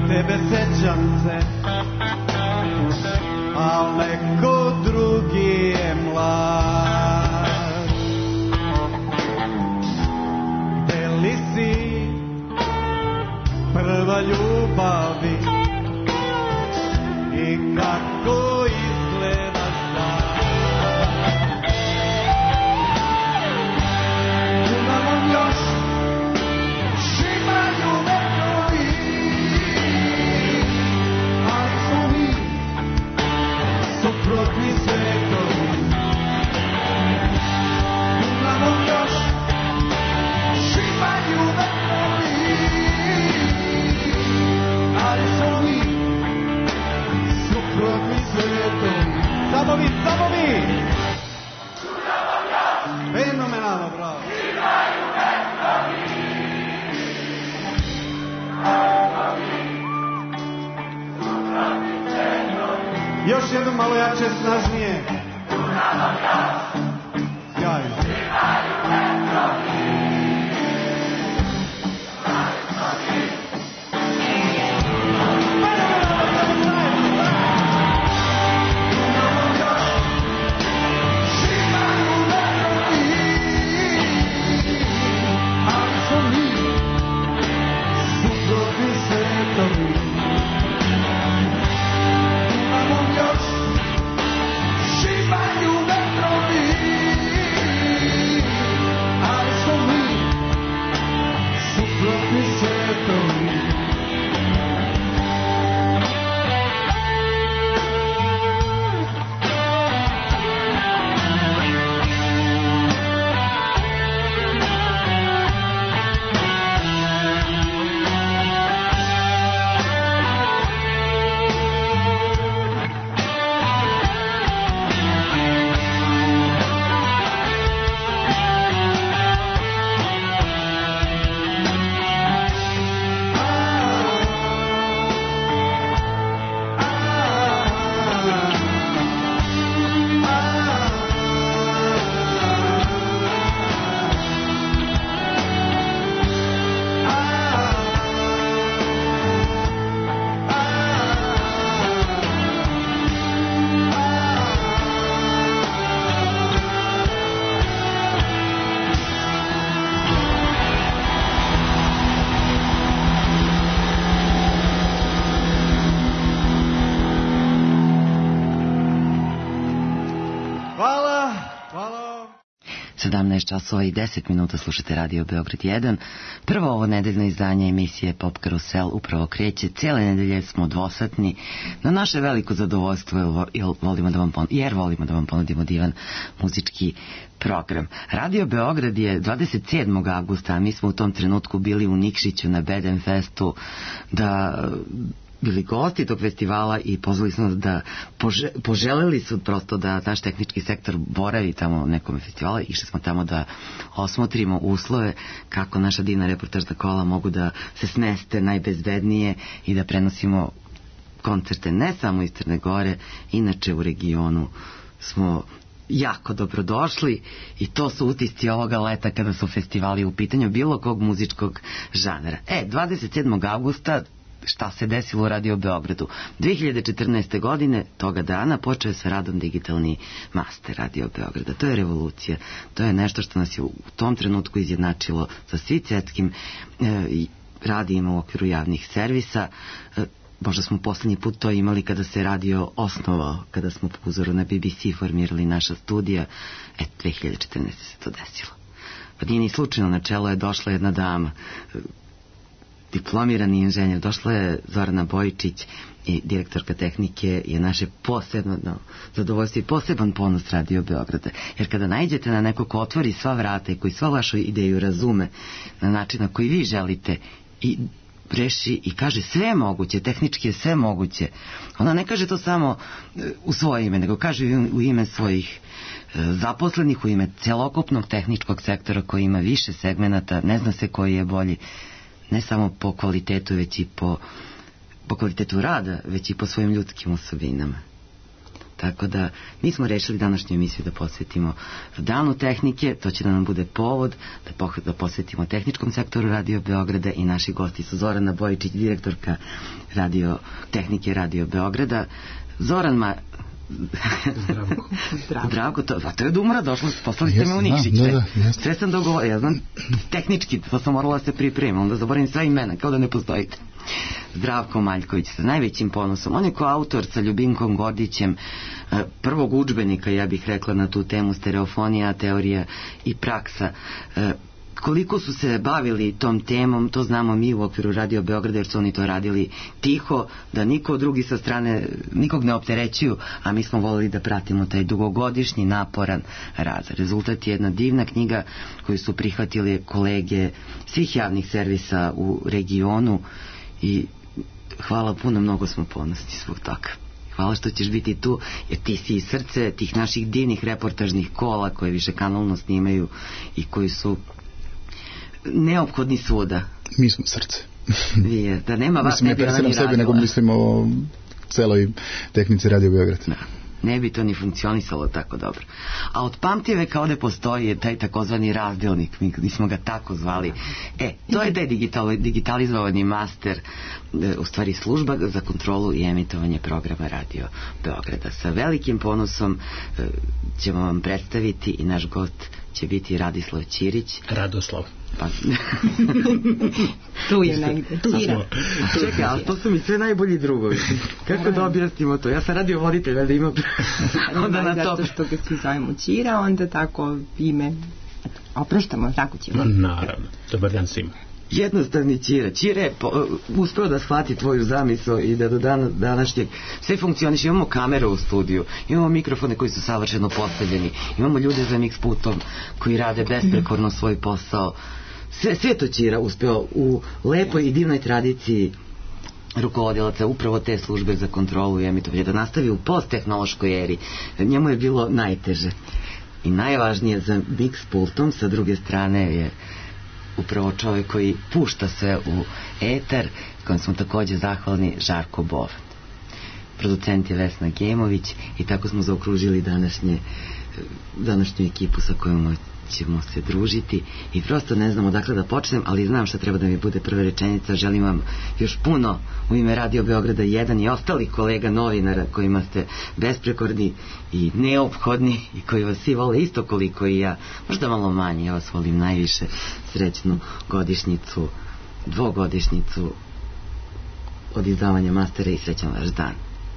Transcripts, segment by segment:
tebe sećam se, al neko drugi je mlad. Gde li si, prva ljubavi, i kako izgleda sad? Imamo još, šimaju vetrovi, ali smo mi suprotni svetovi. Imamo još, šimaju vetrovi, ali smo mi suprotni svetovi. Samo vi, samo vi! Fenomenalno, bravo! Još jedno malo jače, snažnije. Sjajno. Časova i 10 minuta slušate Radio Beograd 1. Prvo ovo nedeljno izdanje emisije Pop Karusel upravo kreće. Cijele nedelje smo dvosatni. Na naše veliko zadovoljstvo jer volimo da vam ponudimo divan muzički program. Radio Beograd je 27. avgusta, a mi smo u tom trenutku bili u Nikšiću na Beden Festu da bili gosti tog festivala i pozvali smo da poželeli su prosto da naš tehnički sektor boravi tamo u nekom festivalu. Išli smo tamo da osmotrimo uslove kako naša divna reportažna kola mogu da se smeste najbezbednije i da prenosimo koncerte ne samo iz Crne Gore, inače u regionu smo jako dobrodošli i to su utisci ovoga leta kada su festivali u pitanju bilo kog muzičkog žanra. 27. avgusta šta se desilo u Radio Beogradu. 2014. godine, toga dana, počeo je sa radom digitalni master Radio Beograda. To je revolucija. To je nešto što nas je u tom trenutku izjednačilo sa svim svetskim radijima u okviru javnih servisa. Možda smo poslednji put to imali kada se radio osnovao, kada smo po uzoru na BBC formirali naša studija. 2014. se to desilo. Pa nije ni slučajno, na čelo je došla jedna dama, diplomirani inženjer, došla je Zorana Bojičić i direktorka tehnike je naše posebno zadovoljstvo i poseban ponos Radio Beograda. Jer kada naiđete na neko ko otvori sva vrata i koji sva vašu ideju razume na način na koji vi želite i reši i kaže sve je moguće, tehnički je sve moguće. Ona ne kaže to samo u svoje ime, nego kaže u ime svojih zaposlenih, u ime celokupnog tehničkog sektora koji ima više segmenata, ne zna se koji je bolji, ne samo po kvalitetu, već i po kvalitetu rada, već i po svojim ljudskim osobinama. Tako da mi smo rešili današnju emisiju da posvetimo Danu tehnike, to će da nam bude povod da posvetimo tehničkom sektoru Radio Beograda i naši gosti su Zorana Bojičić, direktorka tehnike Radio Beograda. Zoran Zdravko, to je od umora došlo, poslali ste me u Nikšić. Sve sam dogovorio, ja znam tehnički, to sam morala da se pripremiti, onda zaboravim sva imena, kao da ne postojite. Zdravko Maljković sa najvećim ponosom, on je koautor sa Ljubinkom Gordićem prvog udžbenika, ja bih rekla, na tu temu stereofonija, teorija i praksa. Koliko su se bavili tom temom, to znamo mi u okviru Radio Beograda, jer su oni to radili tiho, da niko drugi sa strane nikog ne opterećuju, a mi smo volili da pratimo taj dugogodišnji naporan rad. Rezultat je jedna divna knjiga koju su prihvatili kolege svih javnih servisa u regionu i hvala puno, mnogo smo ponosni zbog toga. Hvala što ćeš biti tu, jer ti si srce tih naših divnih reportažnih kola koje više kanalno snimaju i koji su neophodni svuda. Mi smo srce. Da nema vas ne bi ono ni radila. Sebi, nego mislim o celoj tehnici Radio Beograd. Da. Ne bi to ni funkcionisalo tako dobro. A od pamtiveka ovde postoji taj takozvani razdelnik, mi smo ga tako zvali. To je taj digitalizovani master, u stvari služba za kontrolu i emitovanje programa Radio Beograda. Sa velikim ponosom ćemo vam predstaviti i naš gost će biti Radislav Ćirić. Radoslav. Tu je negde. Čekaj, ali to su mi sve najbolji drugovi. Kako da objasnimo to? Ja sam radio voditelj, da imam onda na top. Zato što ga svi zovemo Ćira, onda tako ime opraštamo, tako Ćira. Naravno, dobar dan svima. Jednostavni Ćira. Ćira je uspeo da shvati tvoju zamisao i da do današnjeg sve funkcioniše. Imamo kameru u studiju, imamo mikrofone koji su savršeno postavljeni, imamo ljude za mix putom koji rade besprekorno svoj posao. Sve to Ćira uspeo u lepoj i divnoj tradiciji rukovodilaca upravo te službe za kontrolu i emitovanje da nastavi u posttehnološkoj eri. Njemu je bilo najteže i najvažnije za mix pultom sa druge strane je upravo čovjek koji pušta sve u etar, kojem smo također zahvalni, Žarko Bovan. Producent je Vesna Gemović i tako smo zaokružili današnju ekipu sa kojom ćemo se družiti i prosto ne znam odakle da počnem, ali znam šta treba da mi bude prva rečenica. Želim vam još puno u ime Radio Beograda 1 i ostalih kolega novinara kojima ste besprekorni i neophodni i koji vas svi vole isto koliko i ja, možda malo manje, ja vas volim najviše, srećnu godišnjicu, dvogodišnjicu od izdavanja mastera i srećan vaš dan.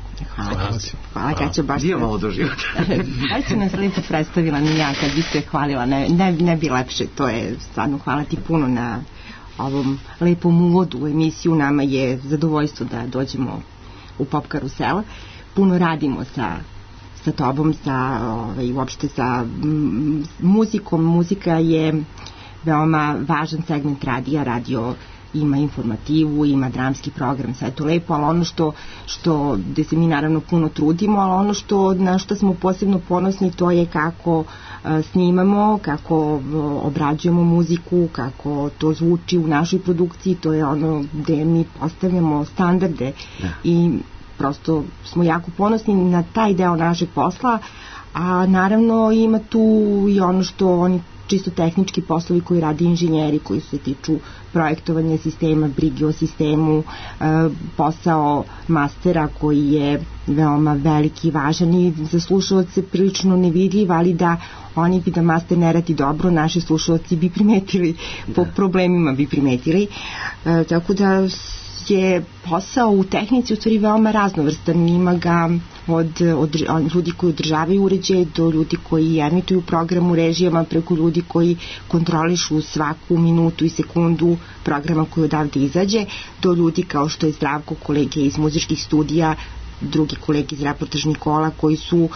Hvala, kad ću baš... Dio malo do života. Aj se nas lijepo predstavila, ni ja kad biste hvalila, ne bi lepše, to je stvarno, hvala ti puno na ovom lepom uvodu u emisiju. Nama je zadovoljstvo da dođemo u Pop Karusel. Puno radimo sa tobom, uopšte sa muzikom. Muzika je veoma važan segment radija. Radio ima informativu, ima dramski program, sve je to lepo, ali ono gde se mi naravno puno trudimo, ali ono na što smo posebno ponosni, to je kako snimamo, kako obrađujemo muziku, kako to zvuči u našoj produkciji, to je ono gde mi postavljamo standarde i prosto smo jako ponosni na taj deo našeg posla, a naravno ima tu i ono što oni čisto tehnički poslovi koji radi inženjeri, koji se tiču projektovanja sistema, brige o sistemu, posao mastera koji je veoma veliki i važan i za slušalce prilično nevidljiv, ali da oni bi da master ne radi dobro, naši slušalci bi primetili, po problemima bi primetili. Tako da je posao u tehnici u stvari veoma raznovrstan, ima ga od ljudi koji održavaju uređaj do ljudi koji emituju program u režijama, preko ljudi koji kontrolišu svaku minutu i sekundu programa koji odavde izađe, do ljudi kao što je Zdravko, kolege iz muzičkih studija, drugi kolege iz reportažnih kola koji su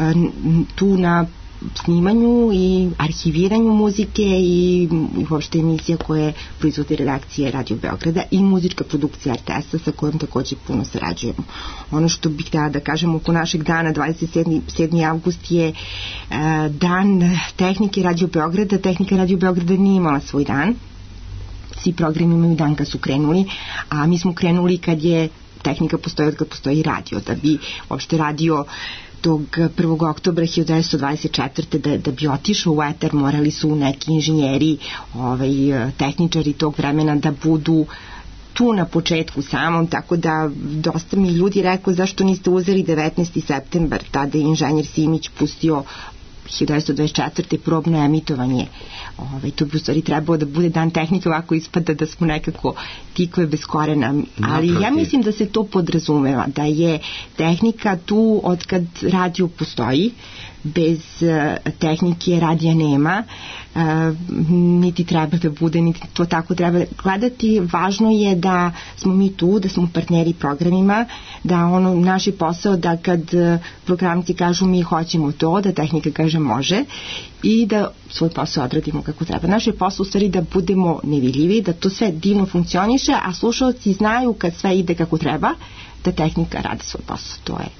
tu na snimanju i arhiviranju muzike i uopšte emisija koje proizvodi redakcije Radio Beograda i muzička produkcija RTS-a sa kojom također puno sarađujemo. Ono što bih da kažem oko našeg dana, 27. avgust je dan tehnike Radio Beograda. Tehnika Radio Beograda nije imala svoj dan. Svi programi imaju dan kad su krenuli, a mi smo krenuli kad je tehnika postoji od kad postoji radio, da bi uopšte radio tog 1. oktobra 1924. Da bi otišao u etar, morali su neki inženjeri, tehničari tog vremena da budu tu na početku samom, tako da dosta mi ljudi rekao zašto niste uzeli 19. septembar, tada je inženjer Simić pustio 1924. probno emitovanje. To bi u stvari trebao da bude dan tehnike, ovako ispada da smo nekako tikve bez korena, ali ja mislim da se to podrazumeva, da je tehnika tu od kad radio postoji, bez tehnike radija nema, niti treba da bude, niti to tako treba gledati. Važno je da smo mi tu, da smo partneri programima, da naš je posao da kad programci kažu mi hoćemo to, da tehnika kaže može i da svoj posao odradimo kako treba. Naš je posao u stvari da budemo nevidljivi, da to sve divno funkcioniše, a slušalci znaju kad sve ide kako treba, da tehnika radi svoj posao. To je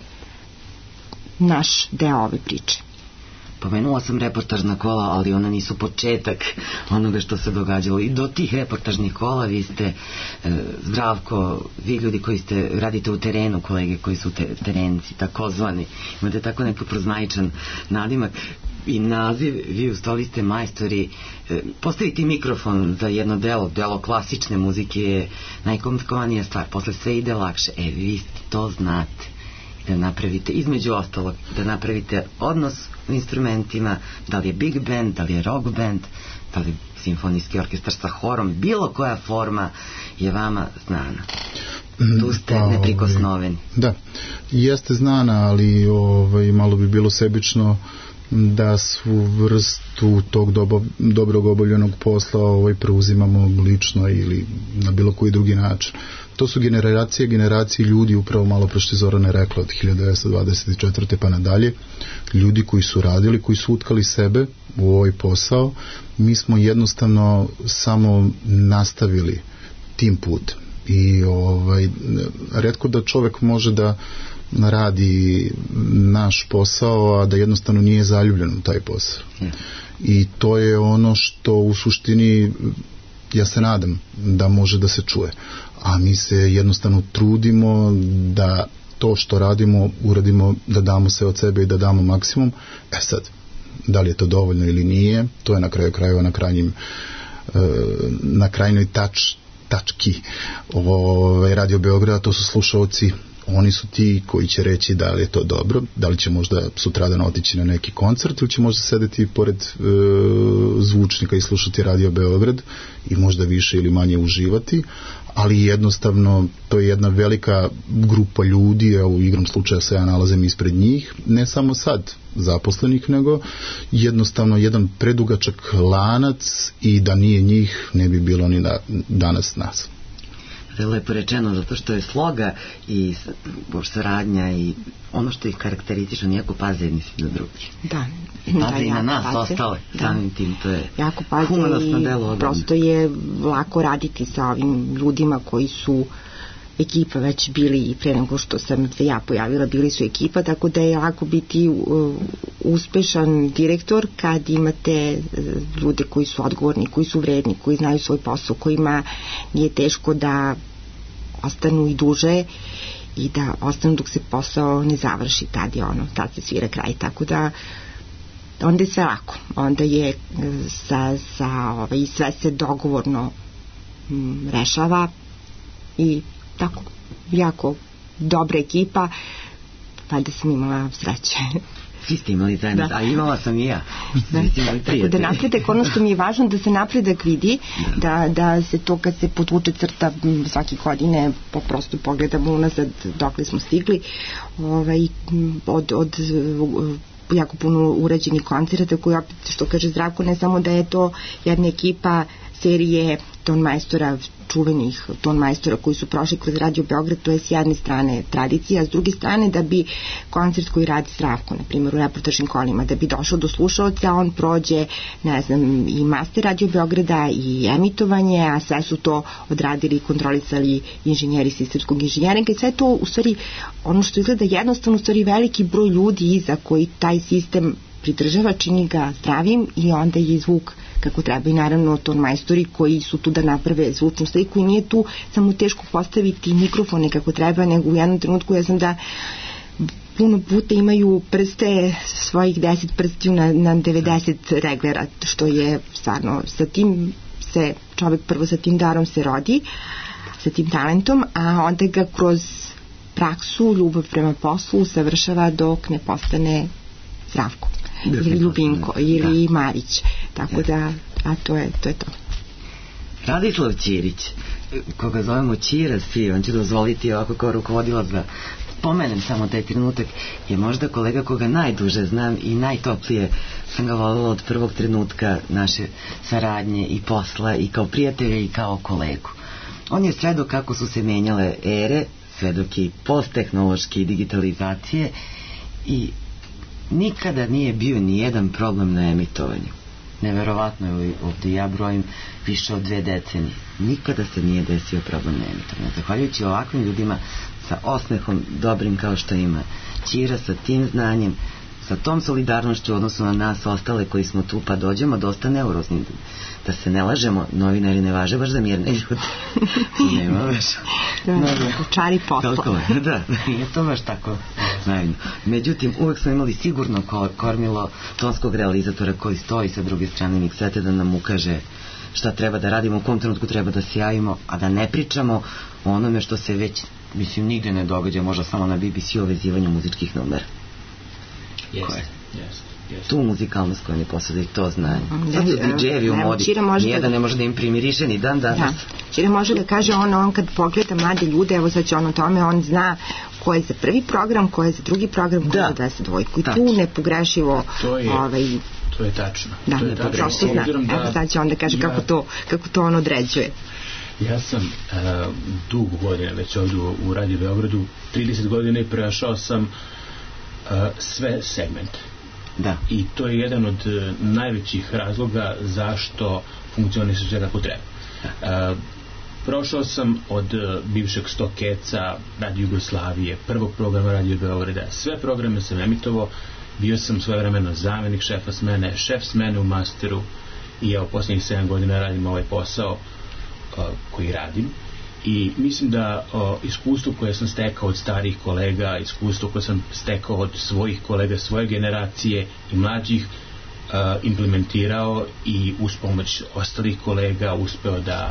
naš deo ove priče. Pomenula sam reportažna kola, ali ona nisu početak onoga što se događalo. I do tih reportažnih kola vi ste, Zdravko, vi ljudi koji radite u terenu, kolege koji su terenci, takozvani, imate tako neki prozmaičan nadimak i naziv, vi u stvari ste majstori. Postaviti mikrofon za jedno delo klasične muzike je najkomplikovanija stvar, posle sve ide lakše. Vi to znate. Da napravite, između ostalog, da napravite odnos u instrumentima, da li je big band, da li je rock band, da li je simfonijski orkestar sa horom, bilo koja forma je vama znana. Tu ste neprikosnoveni. Da, jeste znana, ali malo bi bilo sebično da svu vrstu tog dobrog obavljenog posla preuzimamo lično ili na bilo koji drugi način. To su generacije ljudi, upravo malo pre što je Zorana rekla, od 1924. pa nadalje, ljudi koji su radili, koji su utkali sebe u ovaj posao. Mi smo jednostavno samo nastavili tim putem. I retko da čovek može da radi naš posao, a da jednostavno nije zaljubljen u taj posao. I to je ono što u suštini, ja se nadam da može da se čuje. A mi se jednostavno trudimo da to što radimo, uradimo, da damo sve od sebe i da damo maksimum. Sad, da li je to dovoljno ili nije, to je na kraju krajeva na krajnjoj tački Radio Beograda, to su slušalci. Oni su ti koji će reći da li je to dobro, da li će možda sutradan otići na neki koncert ili će možda sedeti pored zvučnika i slušati Radio Beograd i možda više ili manje uživati, ali jednostavno to je jedna velika grupa ljudi, u igrom slučaja se ja nalazim ispred njih, ne samo sad zaposlenih, nego jednostavno jedan predugačak lanac i da nije njih ne bi bilo ni danas nas. Lepo rečeno, zato što je sloga i saradnja i ono što ih karakteristično, nijako paze jedni svi na drugi. Da. Paze i na nas ostale, samim tim, to je humanosno delo. Prosto je lako raditi sa ovim ljudima koji su ekipa već bili i pre nego što sam se ja pojavila, bili su ekipa, tako da je lako biti uspešan direktor kad imate ljude koji su odgovorni, koji su vredni, koji znaju svoj posao, kojima nije teško da ostanu i duže i da ostanu dok se posao ne završi, tad se svira kraj, tako da onda je sve lako, onda je sve se dogovorno rešava i tako, jako dobra ekipa, pa da sam imala sreće. Svi ste imali zajedno, a imala sam i ja. Tako da napredak, ono što mi je važno da se napredak vidi, da se to kad se podvuče crta svake godine, prosto pogledamo unazad dokle smo stigli, od jako puno urađenih koncerata koji opet, što kaže Zdravko, ne samo da je to jedna ekipa serije tonmajstora, čuvenih tonmajstora koji su prošli kroz Radio Beograd, to je s jedne strane tradicija, a s druge strane da bi koncert koji radi Zdravko, na primjer u reportažnim kolima, da bi došao do slušalca, on prođe, ne znam, i master Radio Beograda i emitovanje, a sve su to odradili i kontrolisali inženjeri sistemskog inženjeringa i sve to u stvari, ono što izgleda jednostavno, u stvari veliki broj ljudi iza koji taj sistem pridržava, čini ga zdravim i onda je zvuk kako treba i naravno tonmajstori koji su tu da naprave zvučnu sliku i nije tu samo teško postaviti mikrofone kako treba, nego u jednom trenutku ja znam da puno puta imaju prste, svojih 10 prstiju na 90 reglera, što je stvarno, sa tim se čovek prvo sa tim darom se rodi, sa tim talentom, a onda ga kroz praksu, ljubav prema poslu usavršava dok ne postane Zdravko ili Ljubinko ili Marić, tako da, a to je to. Radislav Ćirić, koga zovemo Ćira svi, on će dozvoliti ovako kao rukovodilac da pomenem samo taj trenutak, je možda kolega koga najduže znam i najtoplije sam ga volila od prvog trenutka naše saradnje i posla i kao prijatelja i kao kolegu. On je svedok kako su se menjale ere, svedok i posttehnološke i digitalizacije i nikada nije bio ni jedan problem na emitovanju. Neverovatno je, ovdje ja brojim više od 2 decenije. Nikada se nije desio problem na emitovanju. Zahvaljujući ovakvim ljudima sa osmehom dobrim kao što ima Ćira, sa tim znanjem, sa tom solidarnošću u odnosu na nas ostale koji smo tu pa dođemo dosta neurozni. Da se ne lažemo, novinari ne važe baš za mirne ljude. Nema baš. Čari posla. Da, nije to baš tako naivno. Međutim, uvek smo imali sigurno kormilo tonskog realizatora koji stoji sa druge strane miksete da nam ukaže šta treba da radimo, u kom trenutku treba da se javimo, a da ne pričamo o onome što se već, mislim, nigde ne događa, možda samo na BBC-u vezivanju muzičkih numera. Jeste. Tu muzikalnost koja ne posada i to znanje. Sad su DJ-evi u modi, nijedan ne može da im primiriše ni dan danas. Ćira može da kaže on kad pogleda mlade ljude, evo sad će on o tome, on zna ko je za prvi program, ko je za drugi program, ko je za 22. I tu nepogrešivo to je tačno. Da, prosto zna. Evo sad će on da kaže kako to on određuje. Ja sam dugo godina već ovdje u Radio Beogradu, 30 godina i prešao sam sve segmente. Da. I to je jedan od najvećih razloga zašto funkcioniše sve kako treba. Prošao sam od bivšeg Stokeca, Radio Jugoslavije, prvog programa Radio Beograda, sve programe sam emitovao, bio sam svojevremeno zamenik šefa smene, šef smene u masteru i evo posljednjih 7 godina radim ovaj posao koji radim. I mislim da iskustvo koje sam stekao od starih kolega, iskustvo koje sam stekao od svojih kolega, svoje generacije i mlađih, implementirao i uz pomoć ostalih kolega uspeo da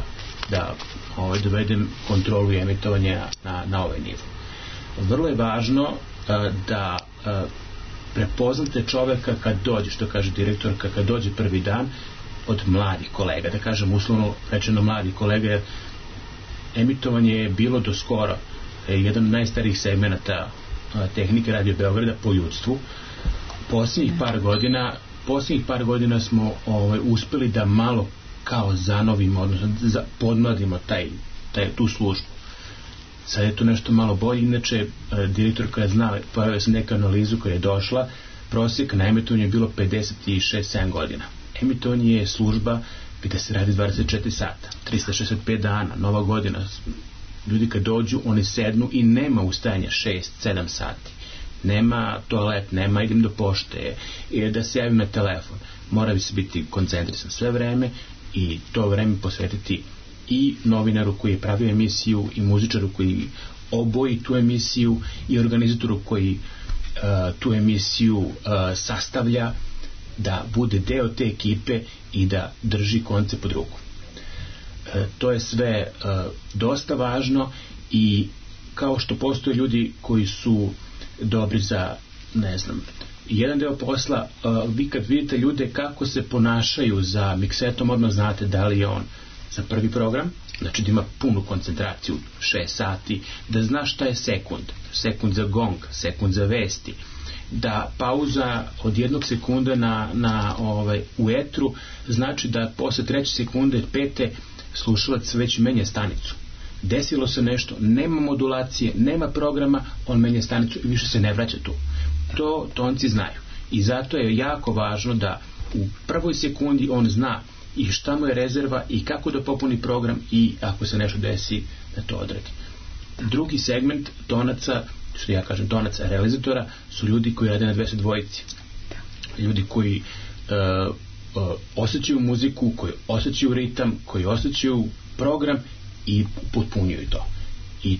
dovedem kontrolu i emitovanja na ovaj nivo. Vrlo je važno da prepoznate čoveka kad dođe, što kaže direktorka, kad dođe prvi dan od mladih kolega, da kažem uslovno rečeno mladih kolega, jer emitovanje je bilo do skoro jedan od najstarijih segmenata tehnike Radio Beograda po ljudstvu. Posljednjih par godina smo uspeli da malo kao zanovimo, odnosno podmladimo tu službu. Sad je to nešto malo bolje, inače direktorka je znala, pojavila se neka analizu koja je došla, prosjek na emitovanju je bilo 56-7 godina. Emitovanje je služba gde se radi 24 sata, 365 dana, nova godina. Ljudi kad dođu, oni sednu i nema ustajanja 6-7 sati. Nema toalet, nema idem do pošte, da se javim na telefon. Mora bi se biti koncentrisan sve vreme i to vreme posvetiti i novinaru koji je pravio emisiju i muzičaru koji oboji tu emisiju i organizatoru koji tu emisiju sastavlja, da bude deo te ekipe i da drži konce pod ruku. To je sve dosta važno i kao što postoje ljudi koji su dobri za, ne znam, jedan deo posla, vi kad vidite ljude kako se ponašaju za miksetom, odmah znate da li je on za prvi program, znači da ima punu koncentraciju 6 sati, da zna šta je sekund za gong, sekund za vesti, da pauza od 1 sekunda u etru znači da posle 3 sekunde 5 slušalac već menja stanicu. Desilo se nešto, nema modulacije, nema programa, on menja stanicu i više se ne vraća tu. To tonci znaju. I zato je jako važno da u prvoj sekundi on zna i šta mu je rezerva i kako da popuni program i ako se nešto desi da to odradi. Drugi segment tonaca, što ja kažem tonaca realizatora, su ljudi koji rade na 202. Ljudi koji osjećaju muziku, koji osjećaju ritam, koji osjećaju program i potpunjuju to. I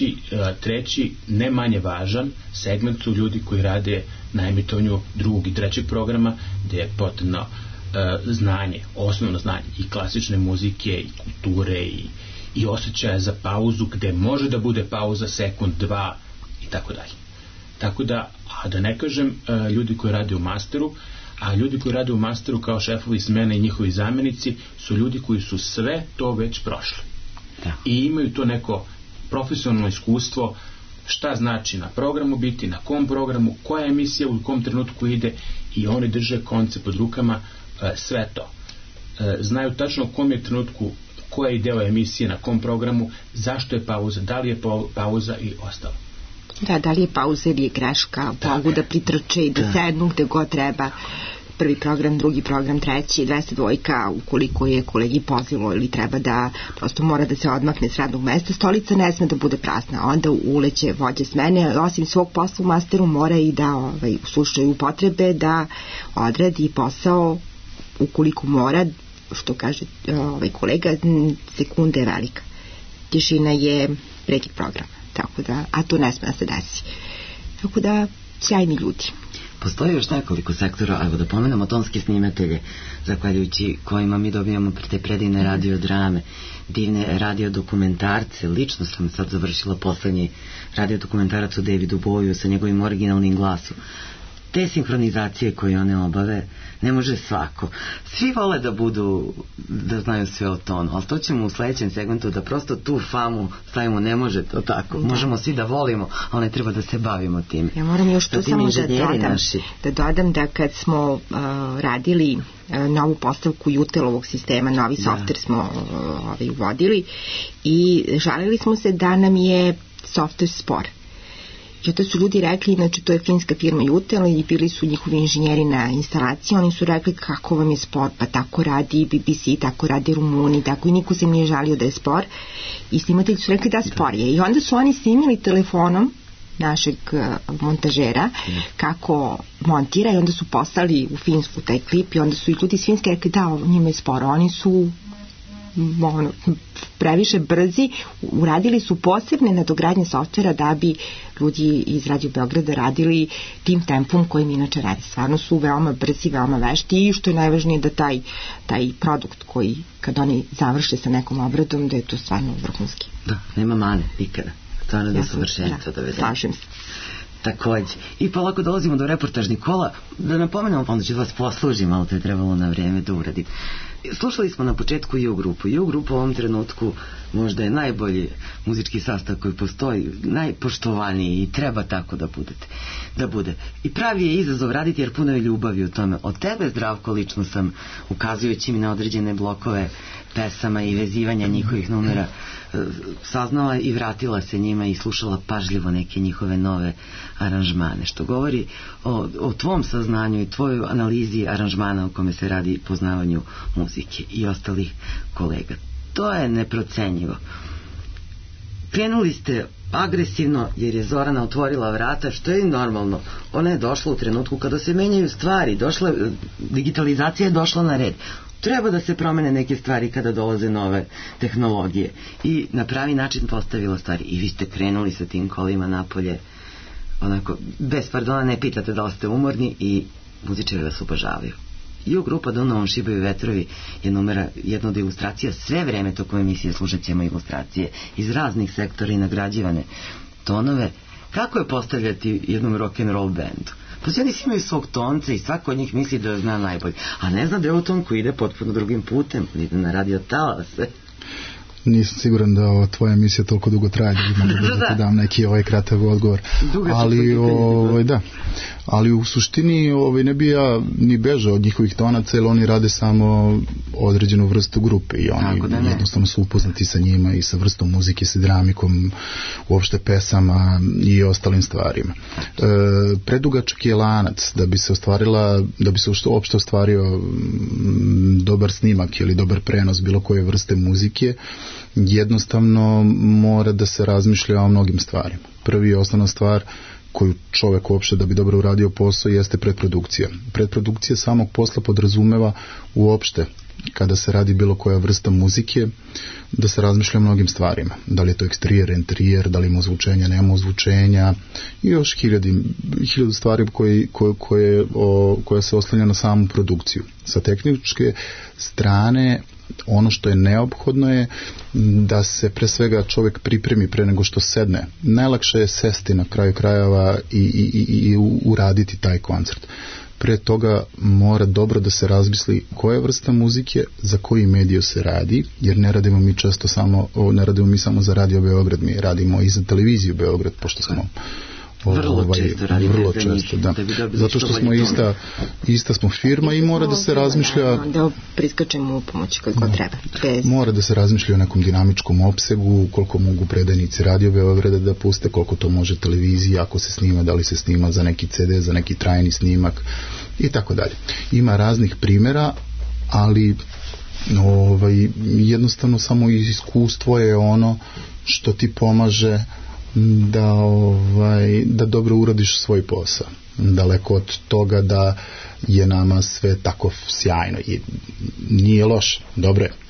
treći, ne manje važan segment su ljudi koji rade na emitovanju drugog i trećeg programa, gde je potrebno znanje, osnovno znanje i klasične muzike i kulture i osjećaja za pauzu, gde može da bude pauza sekund, 2 i tako dalje. Tako da, a da ne kažem ljudi koji rade u masteru, a ljudi koji rade u masteru kao šefovi smene i njihovi zamenici su ljudi koji su sve to već prošli. Da. I imaju to neko profesionalno iskustvo šta znači na programu biti, na kom programu, koja emisija u kom trenutku ide, i oni drže konce pod rukama, sve to. Znaju tačno u kom je trenutku, koja je deo emisije, na kom programu, zašto je pauza, da li je pauza i ostalo. Da li je pauza ili je greška, mogu da pritrče i da sednu gde god treba. Prvi program, drugi program, treći, 202, ukoliko je kolegi pozivilo ili treba da prosto mora da se odmakne s radnog mesta, stolica ne sme da bude prazna. Onda uleće vođe smene, osim svog posla u masteru, mora i da u slučaju potrebe da odradi posao, ukoliko mora, što kaže kolega, sekunda je velika. Tišina je prekid programa. Tako da, a to ne sme da se desi. Tako da, sjajni ljudi. Postoji još nekoliko sektora, evo da pomenemo tonske snimatelje, zahvaljujući kojima mi dobijamo te predivne radiodrame, divne radiodokumentarce. Lično sam sad završila poslednji radiodokumentarac o Davidu Bowiu sa njegovim originalnim glasom. Te sinhronizacije koje one obave ne može svako. Svi vole da znaju sve o tonu, ali to ćemo u sledećem segmentu da prosto tu famu stavimo, ne može to tako. Možemo svi da volimo, ali ne treba da se bavimo tim. Ja moram još tu samo da dodam da kad smo radili novu postavku Jutelovog sistema, novi softver smo uvodili i žalili smo se da nam je softver spor. I to su ljudi rekli, znači to je finska firma Jutel i bili su njihovi inženjeri na instalaciji, oni su rekli kako vam je spor, pa tako radi BBC, tako radi Rumuni, tako i niko se nije žalio da je spor i snimatelji su rekli da spor je. I onda su oni snimili telefonom našeg montažera kako montira i onda su poslali u Finsku taj klip i onda su i ljudi iz Finske rekli da, njima je spor, oni su previše brzi, uradili su posebne nadogradnje softvera da bi ljudi iz Radio Beograda radili tim tempom kojim inače radi. Stvarno su veoma brzi, veoma vešti i što je najvažnije da taj produkt koji kad oni završe sa nekom obradom da je to stvarno vrhunski. Da, nema mane nikada. Stvarno da je savršenstvo da vedem. Slažem se. Takođe. I polako dolazimo do reportažnih kola. Da napomenemo, pa onda ću vas poslužiti, malo to je trebalo na vreme da uradim. Slušali smo na početku i u grupu. I u grupu u ovom trenutku možda je najbolji muzički sastav koji postoji, najpoštovaniji i treba tako da bude. I pravi je izazov raditi jer puno je ljubavi u tome. Od tebe, Zdravko, lično sam, ukazujući mi na određene blokove pesama i vezivanja njihovih numera, saznala i vratila se njima i slušala pažljivo neke njihove nove aranžmane, što govori o tvom saznanju i tvojoj analizi aranžmana u kome se radi poznavanju muzike i ostalih kolega. To je neprocenjivo. Krenuli ste agresivno jer je Zorana otvorila vrata, što je normalno. Ona je došla u trenutku kada se menjaju stvari, digitalizacija je došla na red. Treba da se promene neke stvari kada dolaze nove tehnologije i na pravi način postavila stvari i vi ste krenuli sa tim kolima napolje onako, bez pardona, ne pitate da li ste umorni i muzičari vas obožavaju. I u grupa Dunavom šibaju vetrovi je jedna od ilustracija, sve vreme tokom emisije slušat ćemo ilustracije iz raznih sektora i nagrađivane tonove. Kako je postavljati jednom rock'n'roll bandu? Pa svi oni imaju svog tonca i svako od njih misli da zna najbolje, a ne zna da je ovo ton koji ide potpuno drugim putem, ide na radio talase. Nisam siguran da tvoja emisija toliko dugo traje da bi mogla da dam neki kratak odgovor. Ali u suštini ne bi ja ni bežao od njihovih tonaca, jer oni rade samo određenu vrstu grupe i oni jednostavno su upoznati sa njima i sa vrstom muzike, sa dinamikom, uopšte pesama i ostalim stvarima. Predugačak je lanac da bi se uopšte ostvario dobar snimak ili dobar prenos bilo koje vrste muzike. Jednostavno mora da se razmišlja o mnogim stvarima. Prvi i osnovna stvar koju čovek uopšte da bi dobro uradio posao jeste predprodukcija. Predprodukcija samog posla podrazumeva uopšte kada se radi bilo koja vrsta muzike, da se razmišlja o mnogim stvarima. Da li je to eksterijer, interijer, da li ima ozvučenja, nema ozvučenja i još hiljadu stvari koja se oslanja na samu produkciju. Sa tehničke strane, ono što je neophodno je da se pre svega čovjek pripremi pre nego što sedne. Najlakše je sesti na kraju krajeva i uraditi taj koncert. Pre toga mora dobro da se razmisli koja vrsta muzike, za koji mediju se radi, jer ne radimo mi samo za Radio Beograd, mi radimo i za televiziju Beograd, pošto smo vrlo često, da. Zato što smo ista smo firma i mora da se razmišlja da priskačemo u pomoć kako treba. Mora da se razmišlja o nekom dinamičkom opsegu, koliko mogu predajnici Radio Beograda da puste, koliko to može televizija, ako se snima, da li se snima za neki CD, za neki trajni snimak i tako dalje. Ima raznih primjera, ali jednostavno samo iskustvo je ono što ti pomaže da dobro uradiš svoj posao. Daleko od toga da je nama sve tako sjajno i nije loše, dobro je.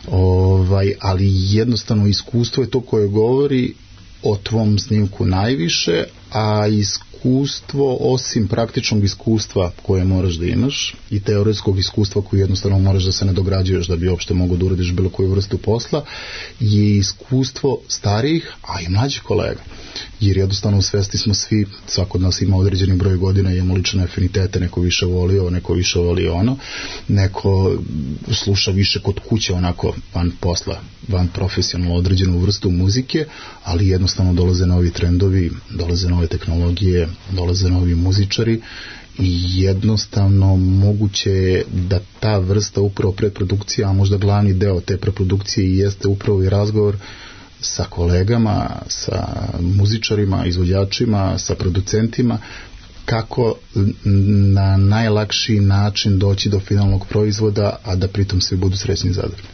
Ali jednostavno iskustvo je to koje govori o tvom snimku najviše, a iskustvo, osim praktičnog iskustva koje moraš da imaš i teoretskog iskustva koje jednostavno moraš da se nadograđuješ da bi uopšte mogo da uradiš bilo koju vrstu posla, je iskustvo starijih, a i mlađih kolega. Jer jednostavno u svesti smo svi, svako od nas ima određeni broj godina, imamo lične afinitete, neko više volio, neko više volio ono, neko sluša više kod kuće onako van posla, van profesionalno određenu vrstu muzike, ali jednostavno dolaze novi trendovi, dolaze nove tehnologije, dolaze novi muzičari i jednostavno moguće je da ta vrsta upravo preprodukcija, a možda glavni deo te preprodukcije jeste upravo i razgovor sa kolegama, sa muzičarima, izvođačima, sa producentima, kako na najlakši način doći do finalnog proizvoda, a da pritom svi budu srećni i zadovoljni.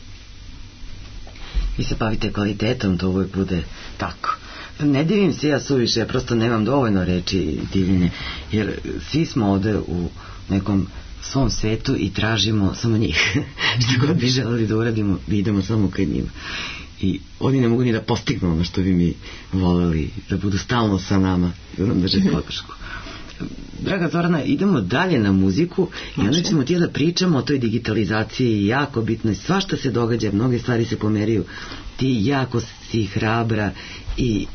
Vi se bavite kvalitetom, to uvijek bude tako. Ne divim se ja suviše, ja prosto nemam dovoljno reči divljenje, jer svi smo ovde u nekom svom svetu i tražimo samo njih. Što god bi želeli da uradimo, idemo samo kad njima. I oni ne mogu ni da postignu ono što bi mi voleli, da budu stalno sa nama i da nam drže podršku. Draga Zorana, idemo dalje na muziku i onda ćemo ti da pričamo o toj digitalizaciji, jako bitno je, svašta se događa, mnoge stvari se pomeraju, ti jako si hrabra i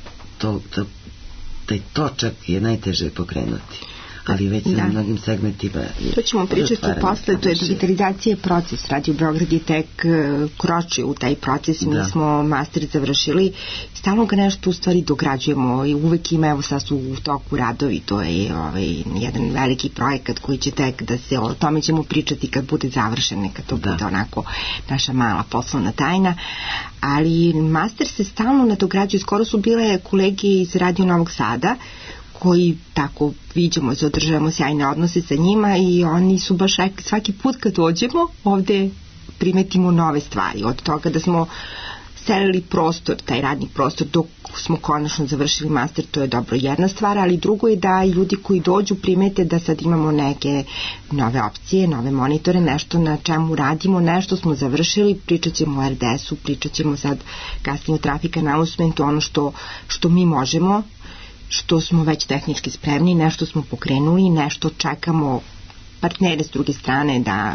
taj točak je najteže pokrenuti. Ali već na mnogim segmentima. To ćemo pričati posle, to je digitalizacija proces. Radio Beograd je tek kročio u taj proces, mi smo master završili, stalno ga nešto u stvari dograđujemo i uvek ima, evo sad su u toku radovi, to je jedan veliki projekat koji će tek da se, o tome ćemo pričati kad bude završen, neka to bude onako naša mala poslovna tajna, ali master se stalno nadograđuje, skoro su bile kolege iz Radio Novog Sada koji tako viđamo, zadržavamo sjajne odnose sa njima i oni su baš rekli svaki put kad dođemo ovde primetimo nove stvari, od toga da smo selili prostor, taj radni prostor dok smo konačno završili master, to je dobro jedna stvar, ali drugo je da ljudi koji dođu primete da sad imamo neke nove opcije, nove monitore, nešto na čemu radimo, nešto smo završili, pričat ćemo o RDS-u, pričat ćemo sad kasnije o traffic announcementu, ono što mi možemo, što smo već tehnički spremni, nešto smo pokrenuli, nešto čekamo partnere s druge strane da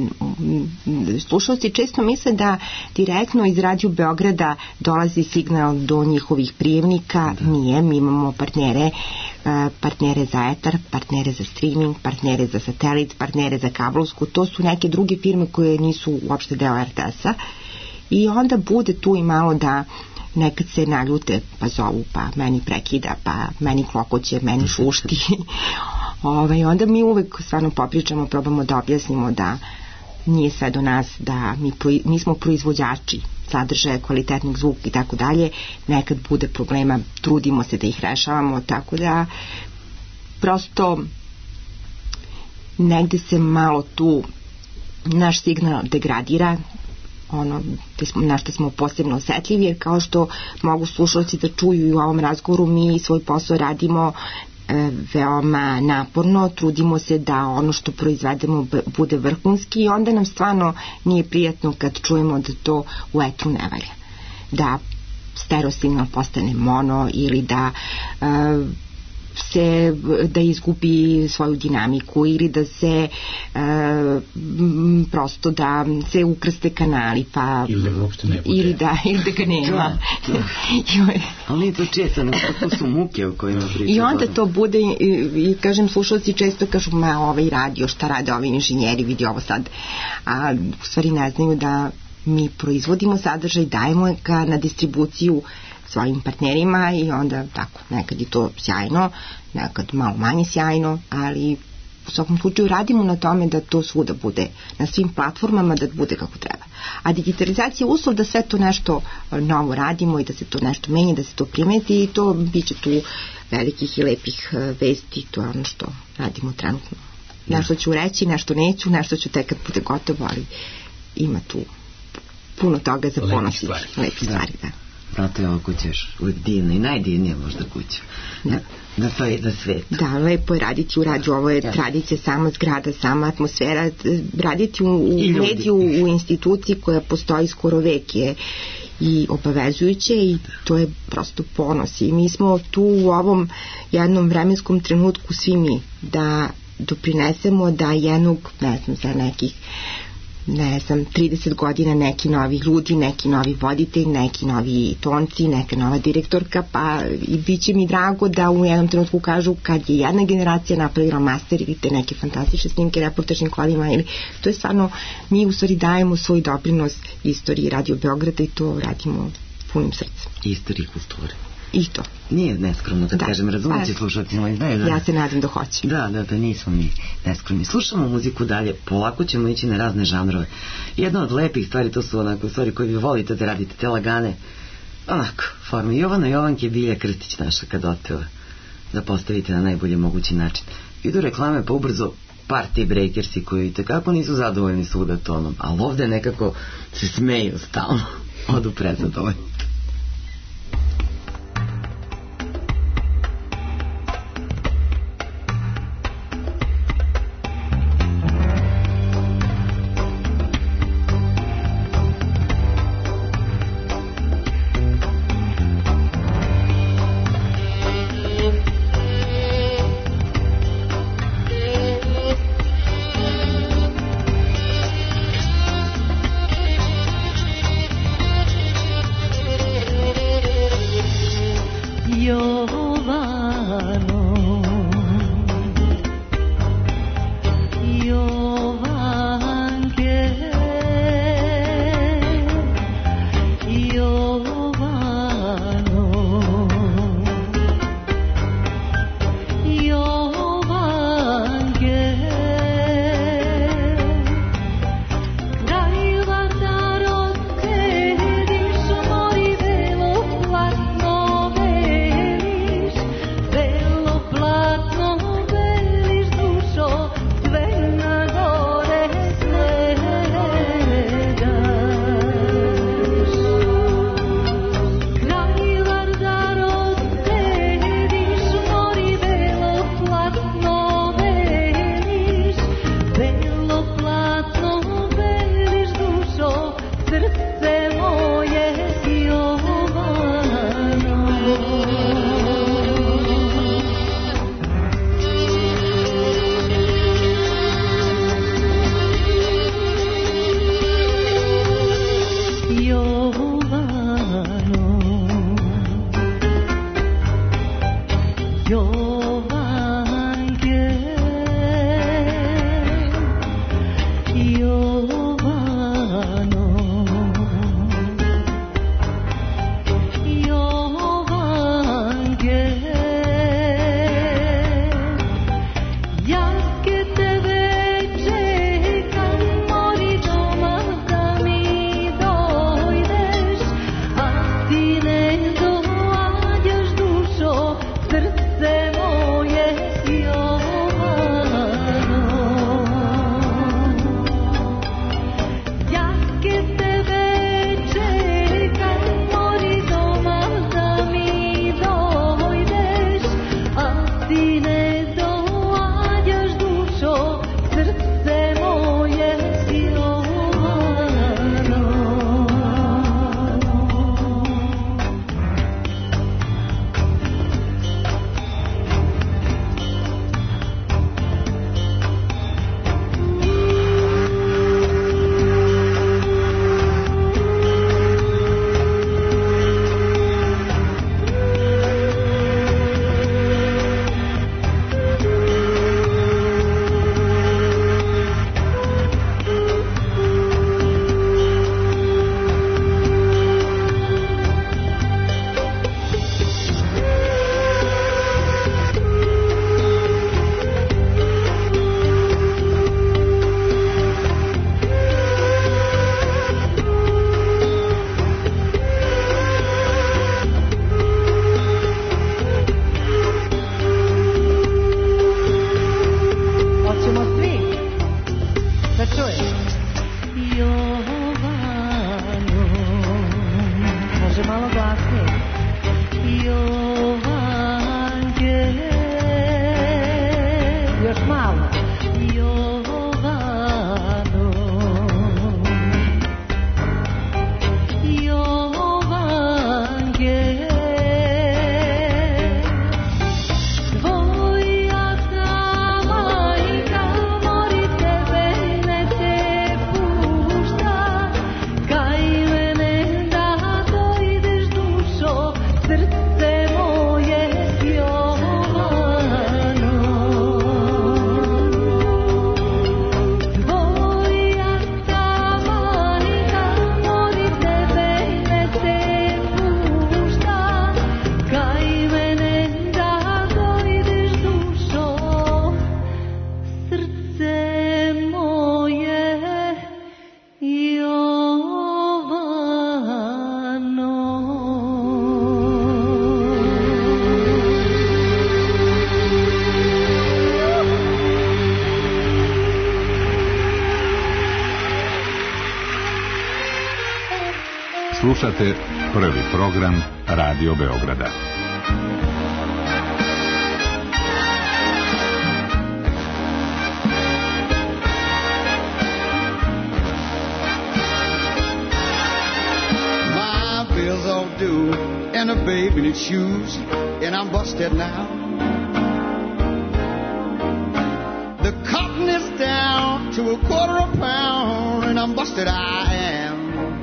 slušalci često misle da direktno iz Radio Beograda dolazi signal do njihovih prijemnika, nije, mi imamo partnere za etar, partnere za streaming, partnere za satelit, partnere za kablovsku, to su neke druge firme koje nisu uopšte deo RTS-a i onda bude tu i malo da nekad se naljute, pa zovu, pa meni prekida, pa meni klokoće, meni šušti. Onda mi uvek stvarno popričamo, probamo da objasnimo da nije sve do nas, da mi smo proizvođači sadržaja, kvalitetnog zvuka i tako dalje. Nekad bude problema, trudimo se da ih rešavamo, tako da prosto negde se malo tu naš signal degradira, na što smo posebno osetljivi, jer kao što mogu slušalci da čuju i u ovom razgovoru, mi svoj posao radimo veoma naporno, trudimo se da ono što proizvedemo bude vrhunski i onda nam stvarno nije prijatno kad čujemo da to u etru ne valja. Da stereo signal postane mono ili da izgubi svoju dinamiku ili da se prosto da se ukrste kanali pa ili da ga uopšte ne bude ili da ga nema. Ali nije to često, to su muke o kojima priča. I onda to bude i kažem, slušalci često kažu ovaj radio, šta rade ovi inženjeri, vidi ovo sad, a u stvari ne znaju da mi proizvodimo sadržaj, dajemo ga na distribuciju svojim partnerima i onda tako, nekad je to sjajno, nekad malo manje sjajno, ali u svakom slučaju radimo na tome da to svuda bude, na svim platformama da bude kako treba. A digitalizacija je uslov da sve to nešto novo radimo i da se to nešto menja, da se to primeti i to bit će tu velikih i lepih vesti, to je ono što radimo trenutno. Nešto ću reći, nešto neću, nešto ću tek kad bude gotovo, ali ima tu puno toga za ponositi. Lepih stvari, da. Zato je ovo kuća još uvijek divna i najdivnija možda kuća na svijetu. Da, lepo je raditi u radiju, ovo je tradicija, sama zgrada, sama atmosfera, raditi u mediju, u instituciji koja postoji skoro vek je i obavezujuće i to je prosto ponos i mi smo tu u ovom jednom vremenskom trenutku svi mi da doprinesemo da jednog, ne znam, za nekih 30 godina neki novi ljudi, neki novi voditelj, neki novi tonci, neka nova direktorka, pa i bit će mi drago da u jednom trenutku kažu kad je jedna generacija napravila master ili te neke fantastične snimke reportažnim kolima, ili to je stvarno, mi u stvari dajemo svoj doprinos istoriji Radio Beograda i to radimo punim srcem. Istoriji kulture. I to. Nije neskromno, da kažem, razumijete slušalci moji znaju da... Ja se nadam da hoće. Da, nismo mi neskromni. Slušamo muziku dalje, polako ćemo ići na razne žanrove. Jedna od lepih stvari, to su onako stvari koje vi volite da radite, te lagane, onako, forme. Jovana Jovanke je Bilja Krstić naša kad otpeva, da postavite na najbolji mogući način. Idu reklame pa ubrzo Party Breakersi koji tekako nisu zadovoljni svuda tonom, ali ovde nekako se smeju stalno, odu prezadovoljni. Slušate prvi program Radio Beograda. My bills all due and a baby needs shoes and I'm busted now. The cotton is down to a quarter a pound and I'm busted I am.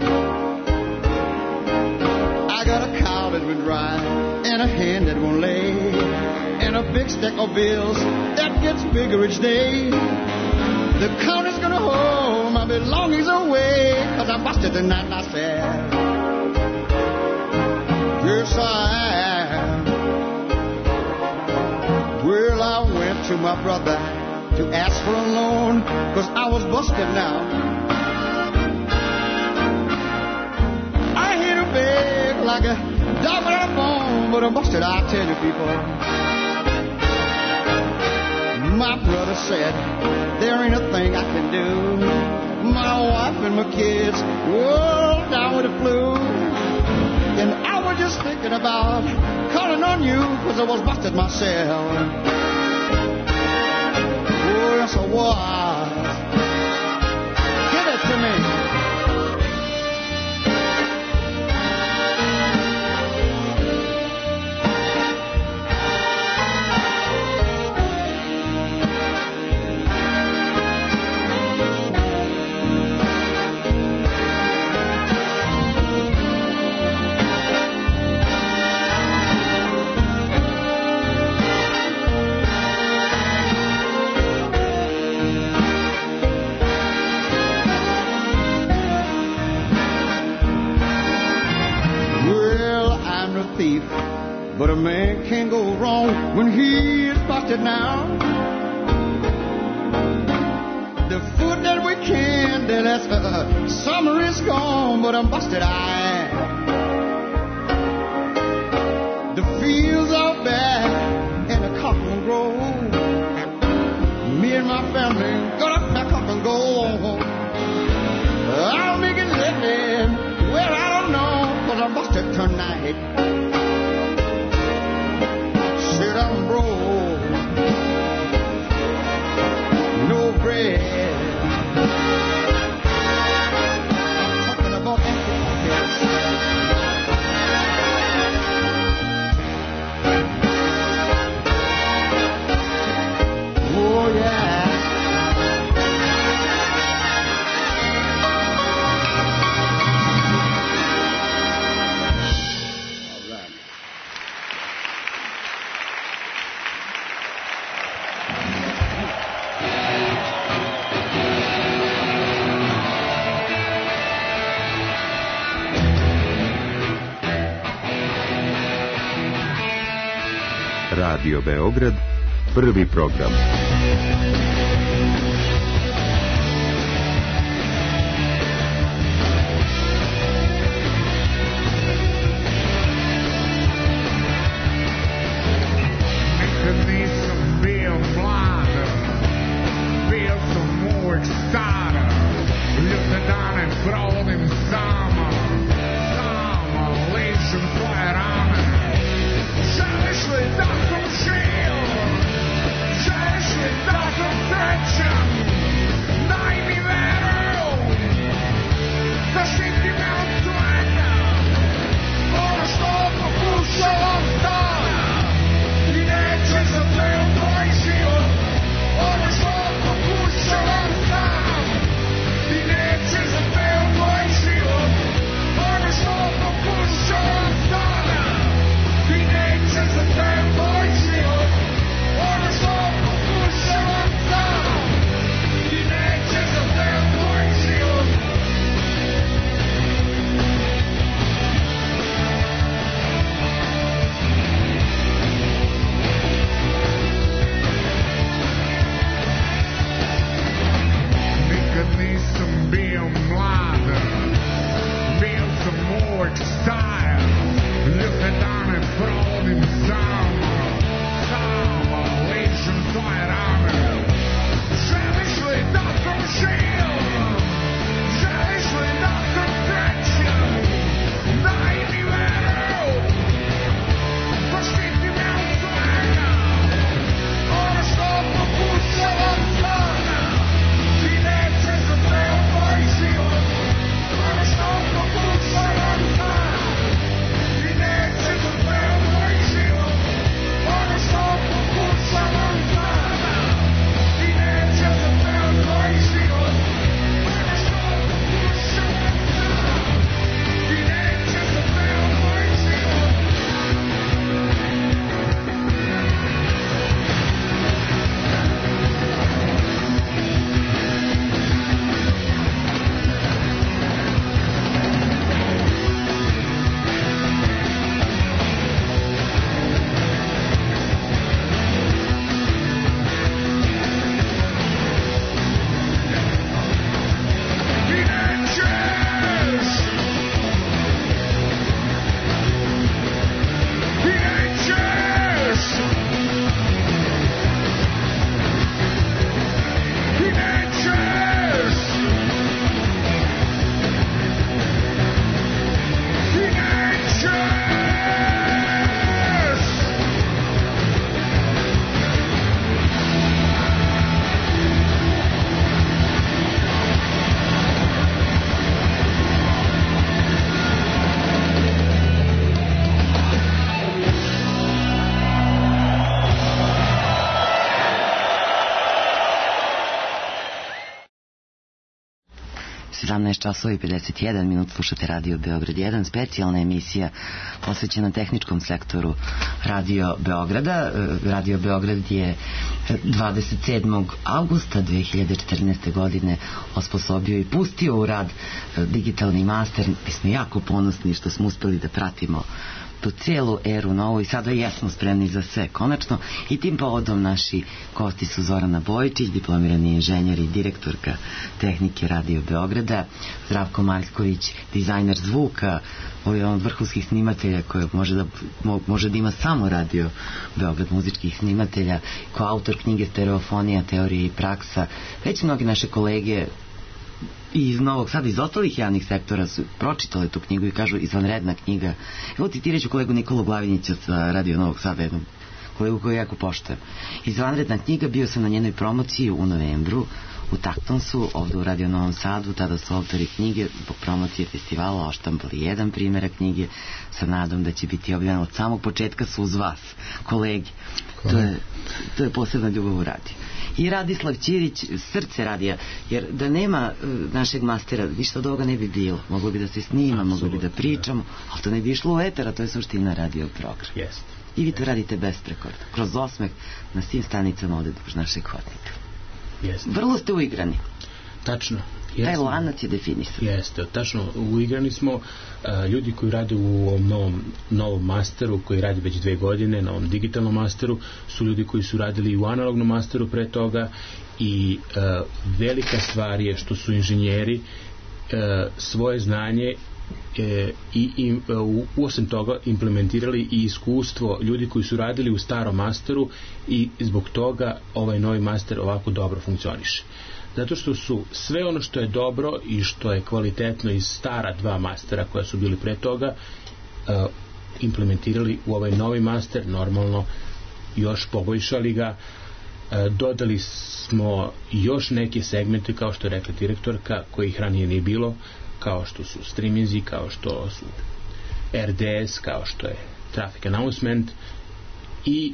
I got a cow that went dry and a hen that won't lay and a big stack of bills that gets bigger each day. The county's gonna hold my belongings away 'cause I'm busted tonight and I said, yes I am. Well, I went to my brother to ask for a loan 'cause I was busted now. I hit a beg like a dog without a bone, but I'm busted, I tell you people. My brother said, there ain't a thing I can do. My wife and my kids, whoa, down with the flu. And I was just thinking about calling on you 'cause I was busted myself. Oh, yes, I was. Give it to me. But a man can't go wrong when he is busted now. The food that we can, that's summer is gone, but I'm busted I am. The fields are bare and the cotton grows. Me and my family gotta pack up and go. I'll make it living, well I don't know, 'cause I'm busted tonight. Sit down, bro. No bread. Talking about empty pockets. Oh yeah. Radio Beograd, prvi program. Nikad nisam bio mlada, bio sam uvek stara, ljudne dane provodim sama, ličim svoje rane. Želiš li da sam živ? Želiš li da sam srećan? Daj mi veru, zaštiti me od svega. Ono što pokušavam sada i neće za ceo tvoj život. Ono što pokušavam sam i neće za ceo tvoj život. Ono što pokušavam sada i neće za ceo tvoj život. Ono što pokušavam sam i neće za ceo tvoj život. Nikad nisam bio mlada, bio sam uvek star. Ljudne dane provodim sama, ličim svoje rane. Želiš li da sam živ? Želiš li da sam srećan? 17 časova i 51 minut slušate Radio Beograd 1, specijalna emisija posvećena tehničkom sektoru Radio Beograda. Radio Beograd je 27. avgusta 2014. godine osposobio i pustio u rad digitalni master. Mi smo jako ponosni što smo uspeli da pratimo tu cijelu eru novu i sada jesmo spremni za sve konačno i tim povodom naši gosti su Zorana Bojičić, diplomirani inženjer i direktorka tehnike Radio Beograda, Zdravko Maljković, dizajner zvuka, vrhunskih snimatelja koje može da ima samo Radio Beograd, muzičkih snimatelja, kao autor knjige Stereofonija, teorija i praksa. Već mnogi naše kolege i iz Novog Sada, iz ostalih javnih sektora su pročitali tu knjigu i kažu izvanredna knjiga. Evo citiraću kolegu Nikolu Glavinića sa Radio Novog Sada, jednom kolegu koju jako poštujem. Izvanredna knjiga, bio sam na njenoj promociji u novembru u Taktonsu, ovde u Radio Novom Sadu. Tada su autori knjige zbog promocije festivala oštampali jedan primjerak knjige sa nadom da će biti objavljeno od samog početka su uz vas, kolegi. To je posebna ljubav u radiju. I Radislav Ćirić, srce radija, jer da nema našeg mastera, ništa od ovoga ne bi bilo. Moglo bi da se snima, moglo bi da pričamo, ali to ne bi išlo u eter, a to je suština radio program. Jest. I vi to radite besprekorno, kroz osmeh na svim stanicama ovde duž našeg hodnika. Jeste. Vrlo ste uigrani. Tačno. Taj lanac je definisan. Jeste, tačno. Uigrani smo. Ljudi koji rade u ovom novom masteru, koji radi već 2 godine, na ovom digitalnom masteru, su ljudi koji su radili u analognom masteru pre toga i velika stvar je što su inženjeri svoje znanje i osim toga implementirali i iskustvo ljudi koji su radili u starom masteru i zbog toga ovaj novi master ovako dobro funkcioniše. Zato što su sve ono što je dobro i što je kvalitetno iz stara 2 mastera koja su bili pre toga implementirali u ovaj novi master, normalno još poboljšali ga, dodali smo još neke segmente kao što je rekla direktorka kojih ranije nije bilo, kao što su streaminzi, kao što su RDS, kao što je traffic announcement i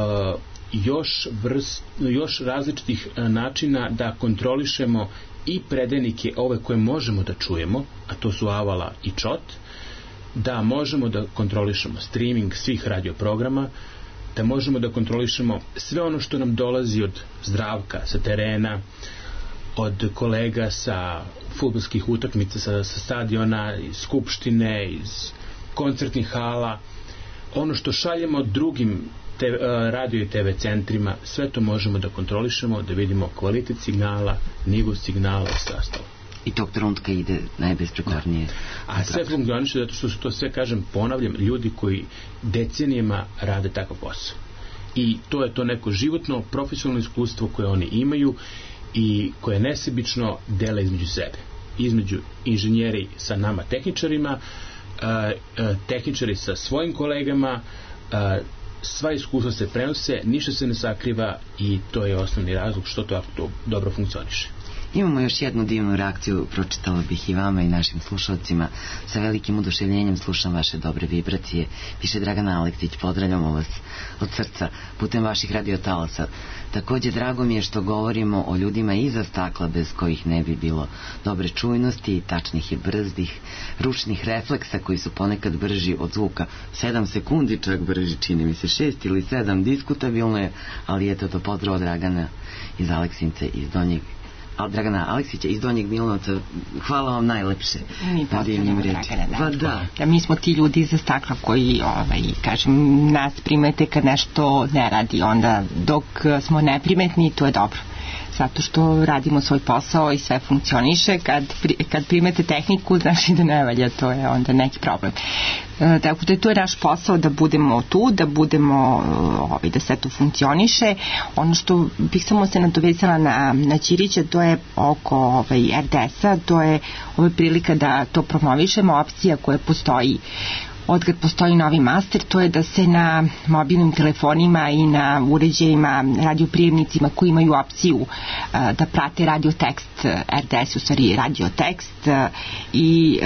još različitih načina da kontrolišemo i predajnike ove koje možemo da čujemo, a to su Avala i Čot, da možemo da kontrolišemo streaming svih radioprograma, da možemo da kontrolišemo sve ono što nam dolazi od Zdravka sa terena, od kolega sa fudbalskih utakmica, sa stadiona, iz skupštine, iz koncertnih hala, ono što šaljemo drugim radio i TV centrima, sve to možemo da kontrolišemo, da vidimo kvalitet signala, nivo signala i sve ostalo. I tog trenutka ide najbesprekornije. A sve funkcioniše zato što su to sve, kažem, ponavljam, ljudi koji decenijama rade takav posao. I to je to neko životno, profesionalno iskustvo koje oni imaju i koje nesebično dele između sebe. Između inženjeri sa nama tehničarima, tehničari sa svojim kolegama, sva iskustva se prenose, ništa se ne sakriva i to je osnovni razlog što to dobro funkcioniše. Imamo još jednu divnu reakciju, pročitala bih i vama i našim slušalcima. Sa velikim oduševljenjem slušam vaše dobre vibracije. Piše Dragana Aleksić, pozdravljamo vas od srca putem vaših radiotalasa. Takođe, drago mi je što govorimo o ljudima iza stakla bez kojih ne bi bilo dobre čujnosti, tačnih i brzdih, ručnih refleksa koji su ponekad brži od zvuka. 7 sekundi čak brži, čini mi se 6 ili 7, diskutabilno je, ali eto to pozdrav od Dragana iz Aleksince, iz Donjeg Dragana Aleksića iz Donjeg Milanovca. Hvala vam najlepše. Mi pozdravljamo Dragana, da. Mi smo ti ljudi iza stakla koji, kažem, nas primete kad nešto ne radi, onda dok smo neprimetni, to je dobro. Zato što radimo svoj posao i sve funkcioniše. Kad primete tehniku, znači da ne valja, to je onda neki problem. Tako da to je naš posao, da budemo tu, da budemo, da sve to funkcioniše. Ono što bih samo se nadovezala na Ćirića, to je oko RDS-a, to je prilika da to promovišemo, opcija koja postoji odkad postoji novi master, to je da se na mobilnim telefonima i na uređajima, radioprijemnicima koji imaju opciju da prate radiotekst, RDS u stvari radiotekst, i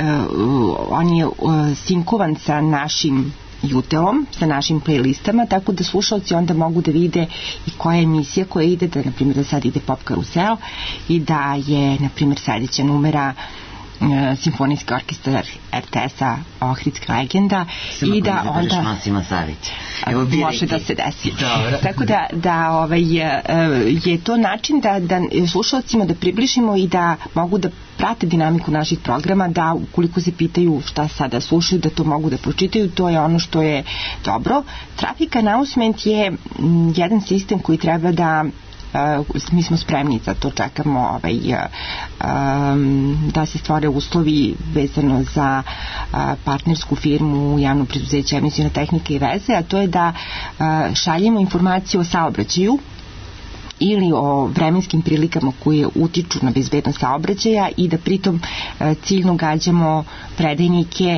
on je sinkovan sa našim Juteom, sa našim playlistama, tako da slušalci onda mogu da vide i koja je emisija koja ide, da na primjer da sad ide Pop Karusel i da je na primjer sledeća numera simfonijski orkestar RTS-a Ohridska legenda Samo i da ako ne onda Masima Savić. može da se desi. Tako da je to način da slušalcima da približimo i da mogu da prate dinamiku naših programa, da ukoliko se pitaju šta sada slušaju, da to mogu da pročitaju, to je ono što je dobro. Traffic announcement je jedan sistem koji treba da mi smo spremni za to, čekamo da se stvore uslovi vezano za partnersku firmu javno preduzeće Emisiona tehnika i veze, a to je da šaljemo informacije o saobraćaju ili o vremenskim prilikama koje utiču na bezbednost saobraćaja i da pritom ciljno gađamo predajnike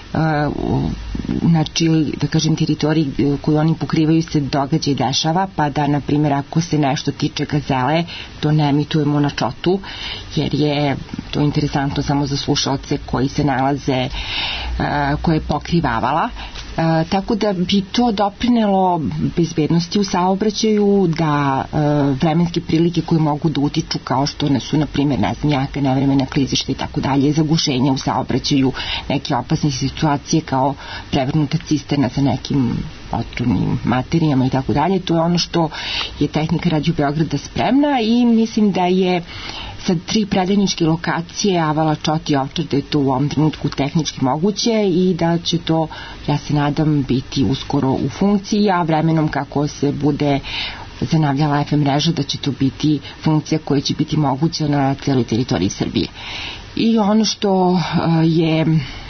znači, da kažem, teritoriji koju oni pokrivaju se događa i dešava, pa da, na primjer, ako se nešto tiče Gazele, to ne emitujemo na čotu, jer je to interesantno samo za slušalce koji se nalaze, koje je pokrivavala. Tako da bi to doprinelo bezbednosti u saobraćaju, da vremenske prilike koje mogu da utiču, kao što su, na primjer, jaka nevremena klizišta i tako dalje, zagušenja u saobraćaju, neke opasne situacije kao prevrnuta cisterna sa nekim otrovnim materijama i tako dalje. To je ono što je tehnika Radio Beograda spremna i mislim da je sa 3 predajničke lokacije, Avala, Čot i Ovčar, da je to u ovom trenutku tehnički moguće i da će to, ja se nadam, biti uskoro u funkciji, a vremenom kako se bude zanavljala FM mreža, da će to biti funkcija koja će biti moguća na celoj teritoriji Srbije. I ono što je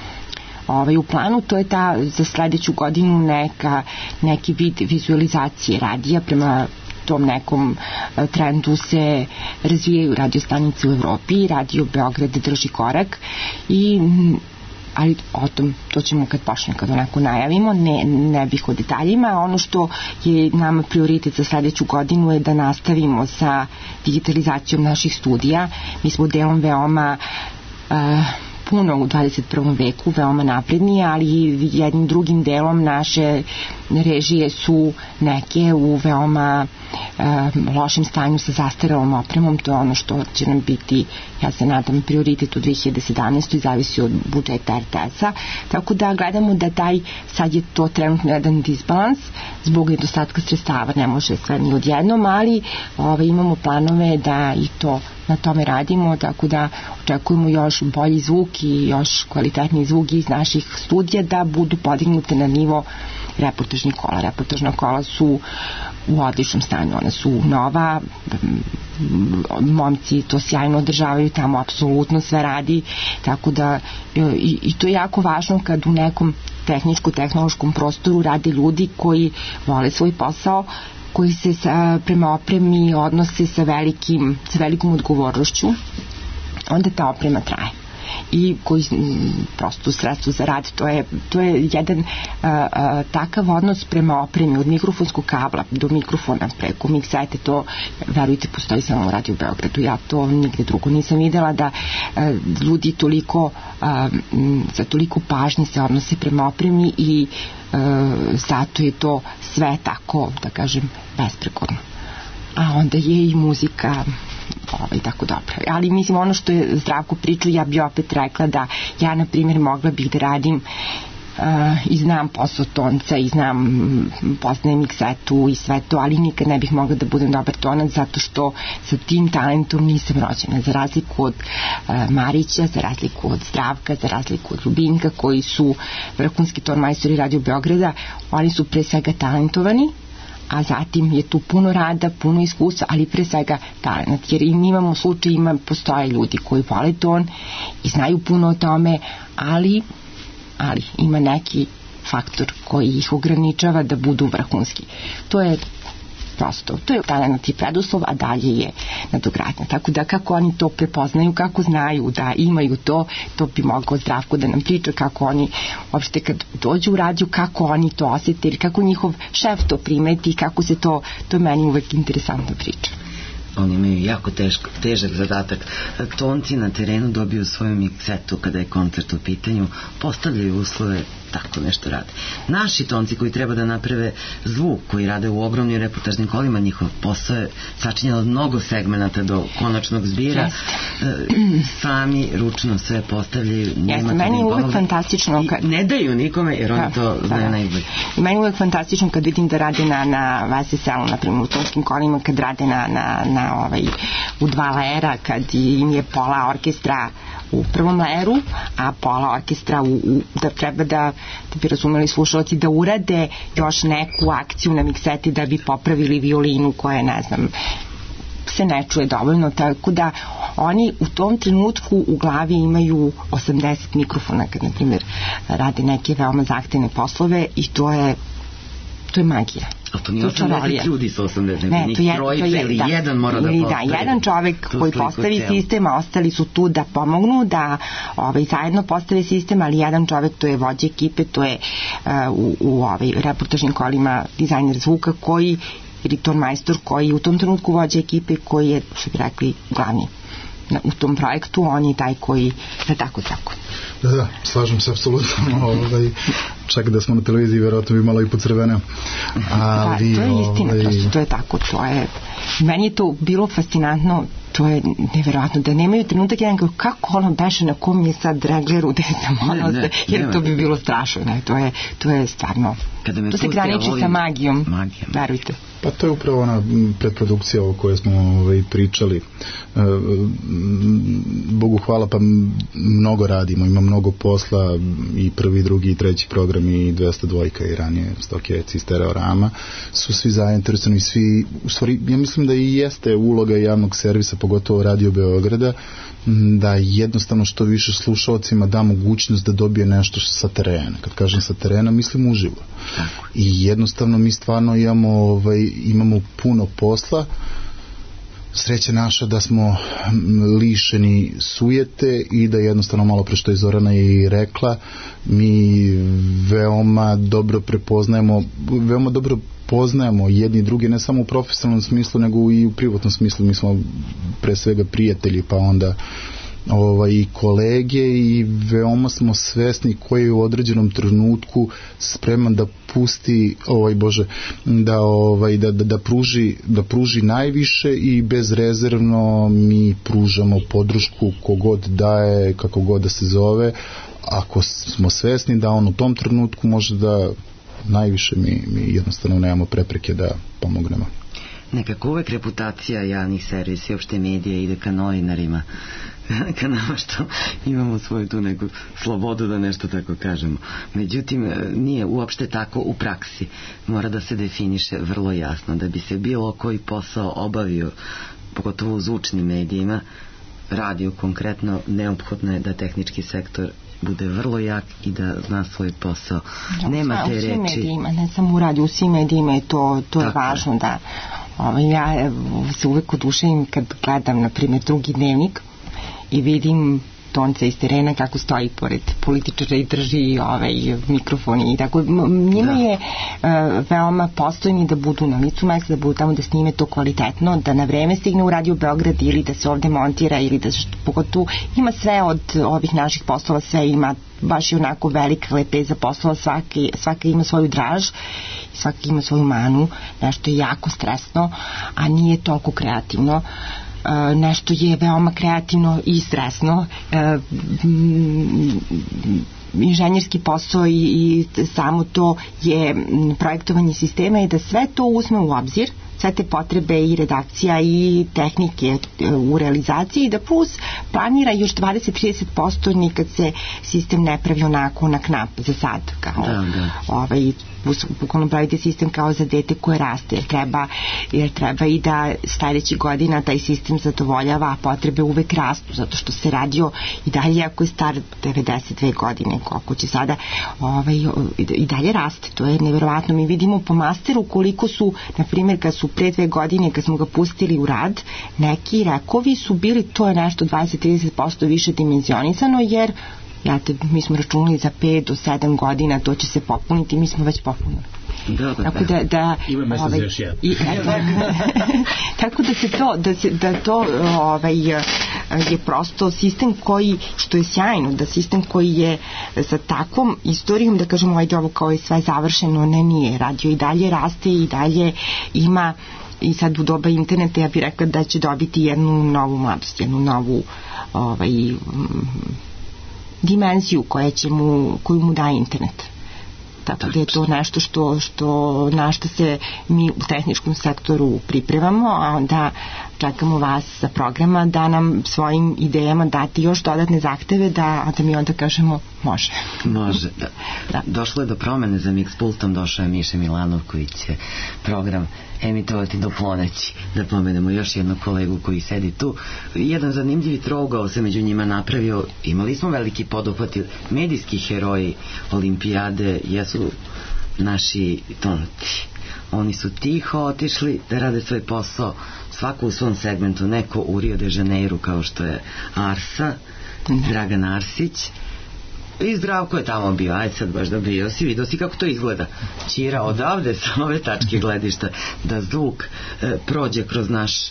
u planu, to je ta za sledeću godinu neki vid vizualizacije radija. Prema tom nekom trendu se razvijaju radiostanice u Evropi, Radio Beograd drži korak ali o tom, to ćemo kad počne, kad onako najavimo, ne bih o detaljima. Ono što je nama prioritet za sledeću godinu je da nastavimo sa digitalizacijom naših studija. Mi smo delom veoma puno u 21. veku, veoma naprednije, ali jednim drugim delom naše režije su neke u veoma lošem stanju sa zastarelom opremom. To je ono što će nam biti, ja se nadam, prioritet u 2017. i zavisi od budžeta RTS-a. Tako da gledamo da sad je to trenutno jedan disbalans zbog nedostatka sredstava, ne može sve ni odjednom, ali imamo planove da i to na tome radimo, tako da očekujemo još bolji zvuk i još kvalitetniji zvuk iz naših studija da budu podignute na nivo reportažnih kola. Reportažna kola su u odličnom stanju, one su nova, momci to sjajno održavaju, tamo apsolutno sve radi, tako da i to je jako važno kad u nekom tehničko-tehnološkom prostoru rade ljudi koji vole svoj posao, koji se prema opremi odnose sa velikom odgovornošću, onda ta oprema traje i koji prosto sredstvo za rad, to je jedan takav odnos prema opremi, od mikrofonskog kabla do mikrofona preko miksajte, to verujte postoji samo u Radio Beogradu, ja to nigde drugo nisam videla, da ljudi toliko za toliko pažnje se odnose prema opremi i zato je to sve tako, da kažem, besprekorno. A onda je i muzika tako dobro. Ali mislim, ono što je Zdravko pričao, ja bi opet rekla da ja, na primjer, mogla bih da radim i znam posao tonca i poznajem miksetu i sve to, ali nikad ne bih mogla da budem dobar tonac zato što sa tim talentom nisam rođena, za razliku od Marića, za razliku od Zdravka, za razliku od Ljubinka, koji su vrhunski ton majstori Radio Beograda. Oni su pre svega talentovani, a zatim je tu puno rada, puno iskustva, ali pre svega talent, jer mi imamo slučaj, postoje ljudi koji vole ton i znaju puno o tome, ali ima neki faktor koji ih ograničava da budu vrhunski. To je prosto, to je talent i preduslov, a dalje je nadogradnja. Tako da kako oni to prepoznaju, kako znaju da imaju to bi mogao Zdravko da nam priča, kako oni uopšte kad dođu u radio, kako oni to osjete ili kako njihov šef to primeti, kako se to je meni uvek interesantna priča. Oni imaju jako težak zadatak. Tonci na terenu dobiju svoju miksetu kada je koncert u pitanju, postavljaju uslove, tako nešto rade. Naši tonci koji treba da naprave zvuk, koji rade u ogromnim reportažnim kolima, njihov posao je sačinjen od mnogo segmenata do konačnog zbira. Sami ručno sve postavljaju. Meni je uvek fantastično ne daju nikome, jer oni to znaju najbolje. I meni je uvek fantastično kad vidim da rade na VSSL-u, na primjer u tonskim kolima, kad rade u 2 lera, kad im je pola orkestra u prvom leru, a pola orkestra da treba da bi razumeli slušalci da urade još neku akciju na mikseti da bi popravili violinu koja, ne znam, se ne čuje dovoljno, tako da oni u tom trenutku u glavi imaju 80 mikrofona kad, na primjer, rade neke veoma zahtevne poslove i to je magija. Ali to nije 80 ljudi sa 80, ne, njih trojice ili jedan mora da postavi. Da, jedan čovek koji postavi sistem, a ostali su tu da pomognu, da zajedno postave sistem, ali jedan čovek, to je vođa ekipe, to je u reportažnim kolima dizajner zvuka koji, ili ton majstor koji u tom trenutku vođa ekipe, koji je, što bi rekli, glavni u tom projektu, on je taj koji je tako. Da, slažem se apsolutno. Čak da smo na televiziji, verovatno bi malo i pocrveneo. Da, to je istina, prosto to je tako. Meni je to bilo fascinantno, to je neverovatno, da nemaju trenutak jedan kako ono beše na kom je sad regleru, jer to bi bilo strašno. To je stvarno, to se graniči sa magijom, verujte. Pa to je upravo ona predprodukcija o kojoj smo pričali. Bogu hvala, pa mnogo radimo, ima mnogo posla, i prvi, drugi i treći program i 202 i ranije 100 kec i stereorama su svi zainteresovani, svi, u stvari, ja mislim da i jeste uloga javnog servisa, pogotovo Radio Beograda, da jednostavno što više slušalcima da mogućnost da dobije nešto sa terena. Kad kažem sa terena, mislim uživo. I jednostavno mi stvarno imamo puno posla. Sreća naša da smo lišeni sujete i da jednostavno, malo pre što je Zorana i rekla, mi veoma dobro poznajemo jedni i drugi, ne samo u profesionalnom smislu, nego i u privatnom smislu. Mi smo pre svega prijatelji, pa onda i kolege, i veoma smo svesni koji je u određenom trenutku spreman da pusti, da pruži najviše, i bezrezervno mi pružamo podršku kogod daje, kako god da se zove, ako smo svesni da on u tom trenutku može da najviše, mi jednostavno nemamo prepreke da pomognemo. Nekako uvek reputacija javnih servisa i opšte medija ide ka novinarima, ka nama što imamo svoju tu neku slobodu, da nešto tako kažemo. Međutim, nije uopšte tako u praksi. Mora da se definiše vrlo jasno. Da bi se bilo koji posao obavio, pogotovo u zvučnim medijima, radio konkretno, neophodno je da tehnički sektor bude vrlo jak i da zna svoj posao. Nema te reči. U svim medijima, ne samo u radiju, u svim medijima je to je važno da... Ja se uvek oduševim kad gledam, na primjer, Drugi dnevnik i vidim tonce iz terena kako stoji pored političara i drži mikrofoni i tako. Njima je veoma postojni da budu na licu mesta, da budu tamo, da snime to kvalitetno, da na vreme stigne u Radio Beograd ili da se ovde montira, ili da pogotovo ima sve od ovih naših poslova, sve ima baš i onako velika lepeza poslova, svaki ima svoju draž, svaki ima svoju manu, nešto je jako stresno, a nije toliko kreativno. Nešto je veoma kreativno i stresno. Inženjerski posao i samo to je projektovanje sistema, i da sve to uzme u obzir, sve te potrebe i redakcija i tehnike u realizaciji, da plus planira još 20-30% nikad se sistem ne pravi onako na knap za sad, kao bukvalno pravite sistem kao za dete koje raste, jer treba i da sledećih godina taj sistem zadovoljava, a potrebe uvek rastu, zato što se radio i dalje, ako je star 92 godine, koliko će sada, i dalje raste. To je neverovatno. Mi vidimo po masteru koliko su, na primjer, kad su pre 2 godine, kad smo ga pustili u rad, neki rekovi su bili, to je nešto 20-30% više dimenzionisano, jer mi smo računali za 5 do 7 godina to će se popuniti, mi smo već popunili. Tako da ima mesta za još jedan. Tako da to je prosto sistem koji, što je sjajno, da sistem koji je sa takvom istorijom, da kažemo, ajde, ovo kao je sve završeno, ne, nije. Radio i dalje raste i dalje ima, i sad u doba interneta ja bih rekla da će dobiti jednu novu mladost, jednu novu dimenziju koju mu daje internet. Tako da je to nešto na što se mi u tehničkom sektoru pripremamo, a onda čekamo vas sa programa da nam svojim idejama dati još dodatne zahteve da mi onda kažemo može. Može, da. Došlo je do promene za Mix Pultom, došao je Miša Milanov koji će program emitovati do ponoći. Da pomenemo još jednog kolegu koji sedi tu. Jedan zanimljivi trougao se među njima napravio. Imali smo veliki poduhvat. Medijski heroji olimpijade jesu naši tonci. Oni su tiho otišli da rade svoj posao, svako u svom segmentu, neko u Rio de Janeiro kao što je Arsa, Dragan Arsić, i Zdravko je tamo bio, aj sad baš da bio si, vidio si kako to izgleda. Ćira odavde sa ove tačke gledišta da zvuk prođe kroz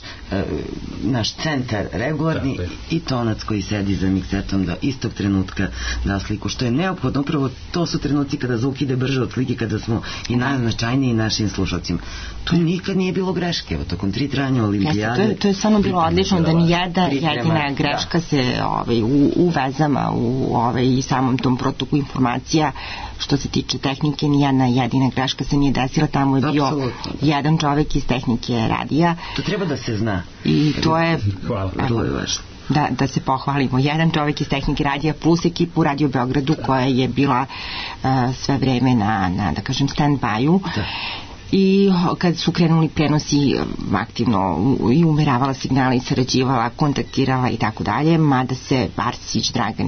naš centar regularni i tonac koji sedi za miksetom da istog trenutka da sliku, što je neophodno. Upravo to su trenuci kada zvuk ide brže od slike, kada smo i najznačajniji našim slušalcima. Tu nikad nije bilo greške, evo, tokom 3 trajanja olimpijade. To je stvarno bilo odlično, da ni jedina greška se u vezama, i samom tom protoku informacija, što se tiče tehnike, ni jedna jedina greška se nije desila. Tamo je bio jedan čovek iz tehnike radija. To treba da se zna. I to je... Hvala. Da se pohvalimo. Jedan čovek iz tehnike radija plus ekipu Radio Beogradu koja je bila sve vreme na da kažem, stand-by-u. I kad su krenuli prenosi aktivno i umeravala signale i sarađivala, kontaktirala i tako dalje, mada se Arsović Dragan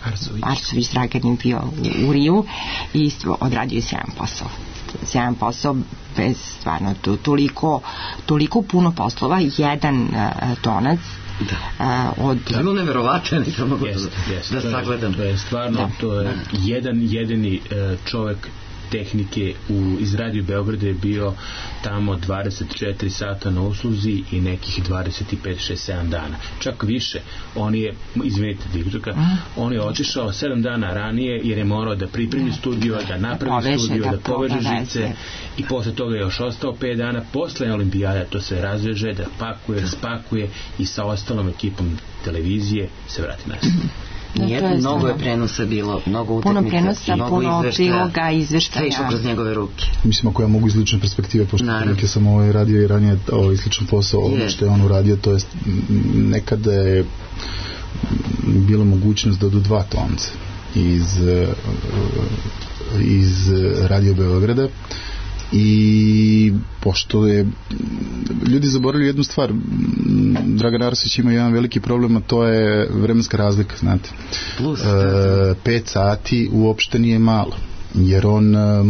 je bio u Riju i odradio je sjajan posao bez stvarno toliko puno poslova, jedan tonac bilo neverovatno, nisam mogu da sagledam. To je stvarno, to je jedan jedini čovek tehnike iz Radio Beograda je bio tamo 24 sata na usluzi i nekih 25-6-7 dana. Čak više. On je, izvinite direktorka, on je otišao 7 dana ranije jer je morao da pripremi studio, da napravi studio, da poveže žice i posle toga je još ostao 5 dana. Posle olimpijade to se razveže, da pakuje, spakuje i sa ostalom ekipom televizije se vrati nazad. Mnogo je prenosa bilo, mnogo utakmica, mnogo izveštaja, sve išlo kroz njegove ruke. Mislim, ako ja mogu iz lične perspektive, pošto neke sam radio i ranije sličan posao, ono što je on uradio, to je nekada je bila mogućnost da odu 2 tonce iz Radio Beograda. I pošto je ljudi zaboravili jednu stvar, Dragan Arsić ima jedan veliki problem, a to je vremenska razlika, znate. 5 sati uopšte nije malo, jer on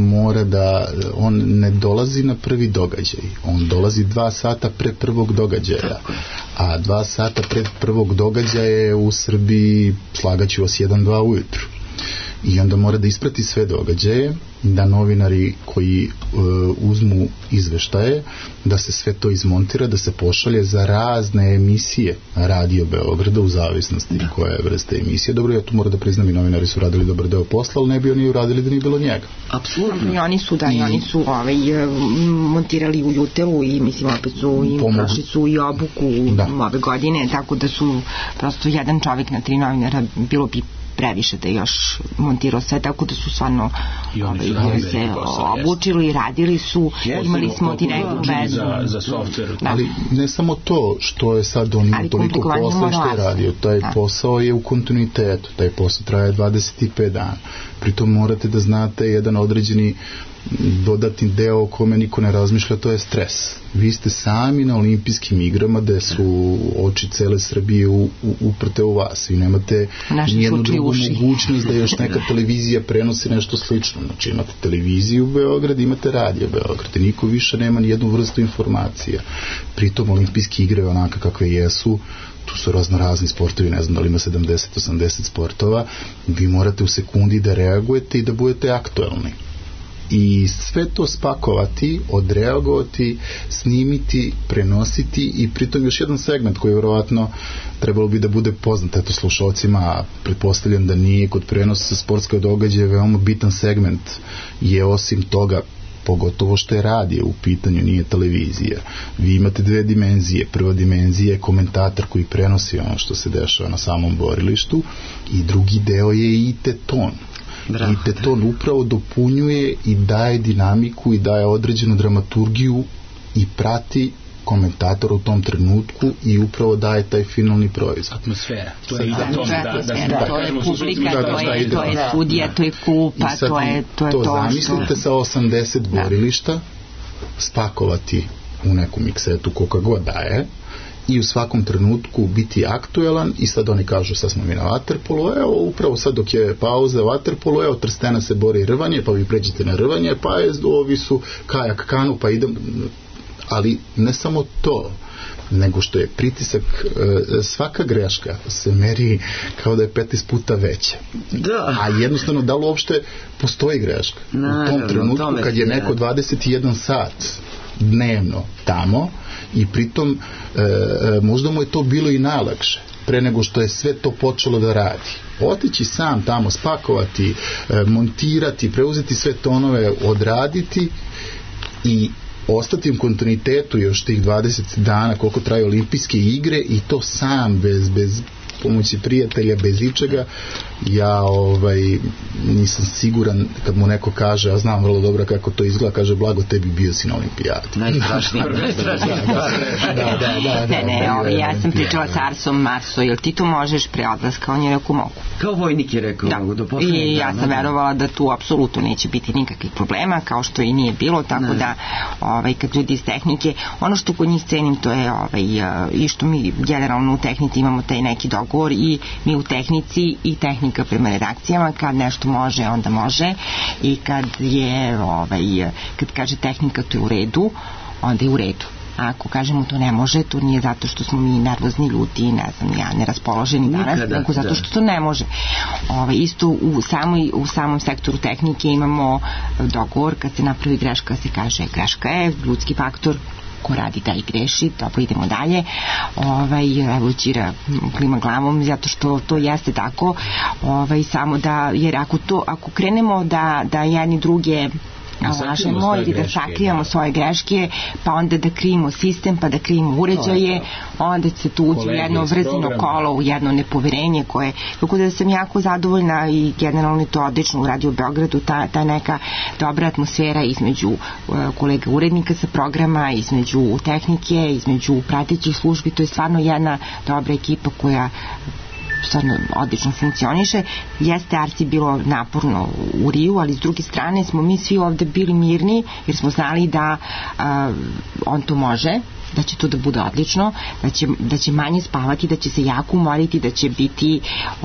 ne dolazi na prvi događaj, on dolazi 2 sata pre prvog događaja, a 2 sata pre prvog događaja je u Srbiji, slagaću vas, 1-2 ujutru. I onda mora da isprati sve događaje, da novinari koji uzmu izveštaje, da se sve to izmontira, da se pošalje za razne emisije Radio Beograda u zavisnosti koja je vrsta emisije. Dobro, ja tu moram da priznam, i novinari su radili dobar deo posla, ali ne bi oni uradili da nije bilo njega. Apsolutno. I oni su montirali u Jutelu i mislim opet su im prošli su i obuku ove godine, tako da su prosto jedan čovjek na 3 novinara, bilo bi previše da još montirao sve, tako da su stvarno se obučili, radili su, imali smo direktnu vezu za softveru. Ali ne samo to što je sad on ima toliko posla i što je radio, taj posao je u kontinuitetu, taj posao traje 25 dana, pritom morate da znate jedan određeni dodatni deo o kome niko ne razmišlja, to je stres. Vi ste sami na olimpijskim igrama gde su oči cele Srbije uprte u vas. Vi nemate nijednu drugu mogućnost da još neka televizija prenosi nešto slično. Znači imate televiziju u Beograd, imate Radio Beograd i niko više nema nijednu vrstu informacija. Pritom olimpijske igre onaka kakve jesu, tu su razni sportovi, ne znam da li ima 70-80 sportova, vi morate u sekundi da reagujete i da budete aktuelni. i sve to spakovati, odreagovati, snimiti, prenositi i pritom još jedan segment koji vjerovatno trebalo bi da bude poznat eto slušalcima, a pretpostavljam da nije kod prenosa sportskog događaja veoma bitan segment je osim toga pogotovo što je radio u pitanju, nije televizija. Vi imate dve dimenzije. Prva dimenzija je komentator koji prenosi ono što se dešava na samom borilištu i drugi deo je i ton. I ton upravo dopunjuje i daje dinamiku i daje određenu dramaturgiju i prati komentator u tom trenutku i upravo daje taj finalni proizvod. Atmosfera. To je to je publika, to je studija, to je kupa, to je to. Zamislite sa 80 borilišta spakovati u neku miksetu koga god daje i u svakom trenutku biti aktuelan i sad oni kažu sad smo mi na vaterpolu, evo upravo sad dok je pauza vaterpolu, evo Trstena se bori rvanje, pa vi pređete na rvanje, pa ovi su kajak kanu, pa idem, ali ne samo to, nego što je pritisak, svaka greška se meri kao da je 15 puta veća. Da. A jednostavno da li uopšte postoji greška? U tom trenutku kad je neko 21 sat dnevno tamo i pritom možda mu je to bilo i najlakše pre nego što je sve to počelo da radi. Otići sam tamo, spakovati, montirati, preuzeti sve tonove, odraditi i ostati u kontinuitetu još tih 20 dana koliko traju olimpijske igre i to sam bez pomoći prijatelja, bez ičega. Ja nisam siguran kad mu neko kaže, a znam vrlo dobro kako to izgleda, kaže blago tebi, bio si na olimpijadi. Najstrašnije. Ne, ja sam pričala s Arsom Marso, jel ti to možeš pre odlaska? On je rekao mogu. Kao vojnik je rekao mogu do poslednjeg dana. I ja sam verovala da tu apsolutno neće biti nikakvih problema, kao što i nije bilo, tako da kad ljudi iz tehnike, ono što kod njih cenim to je i što mi generalno u tehnici imamo taj neki dogovor i mi u tehnici i tehnika prema redakcijama, kad nešto može, onda može i kad je kad kaže tehnika to je u redu, onda je u redu. A ako kažemo to ne može, to nije zato što smo mi nervozni ljudi, ne znam ja, neraspoloženi danas, nego zato što to ne može. Isto u samom sektoru tehnike imamo dogovor, kad se napravi greška se kaže greška je ljudski faktor, ko radi da i greši, dobro idemo dalje. Evo Ćira klima glavom zato što to jeste tako, samo da, jer ako krenemo da jedni druge lažemo ili da sakrivamo svoje greške, pa onda da krivimo sistem, pa da krivimo uređaje, onda se tu uđe u jedno vrzino kolo, u jedno nepoverenje koje, tako da sam jako zadovoljna i generalno to odlično u Radio Beogradu, ta neka dobra atmosfera između kolega urednika sa programa, između tehnike, između pratećih službi, to je stvarno jedna dobra ekipa koja stvarno odlično funkcioniše. Jeste Arsi bilo naporno u Riju, ali s druge strane smo mi svi ovde bili mirni jer smo znali da on to može, da će to da bude odlično, da će manje spavati, da će se jako umoriti, da će biti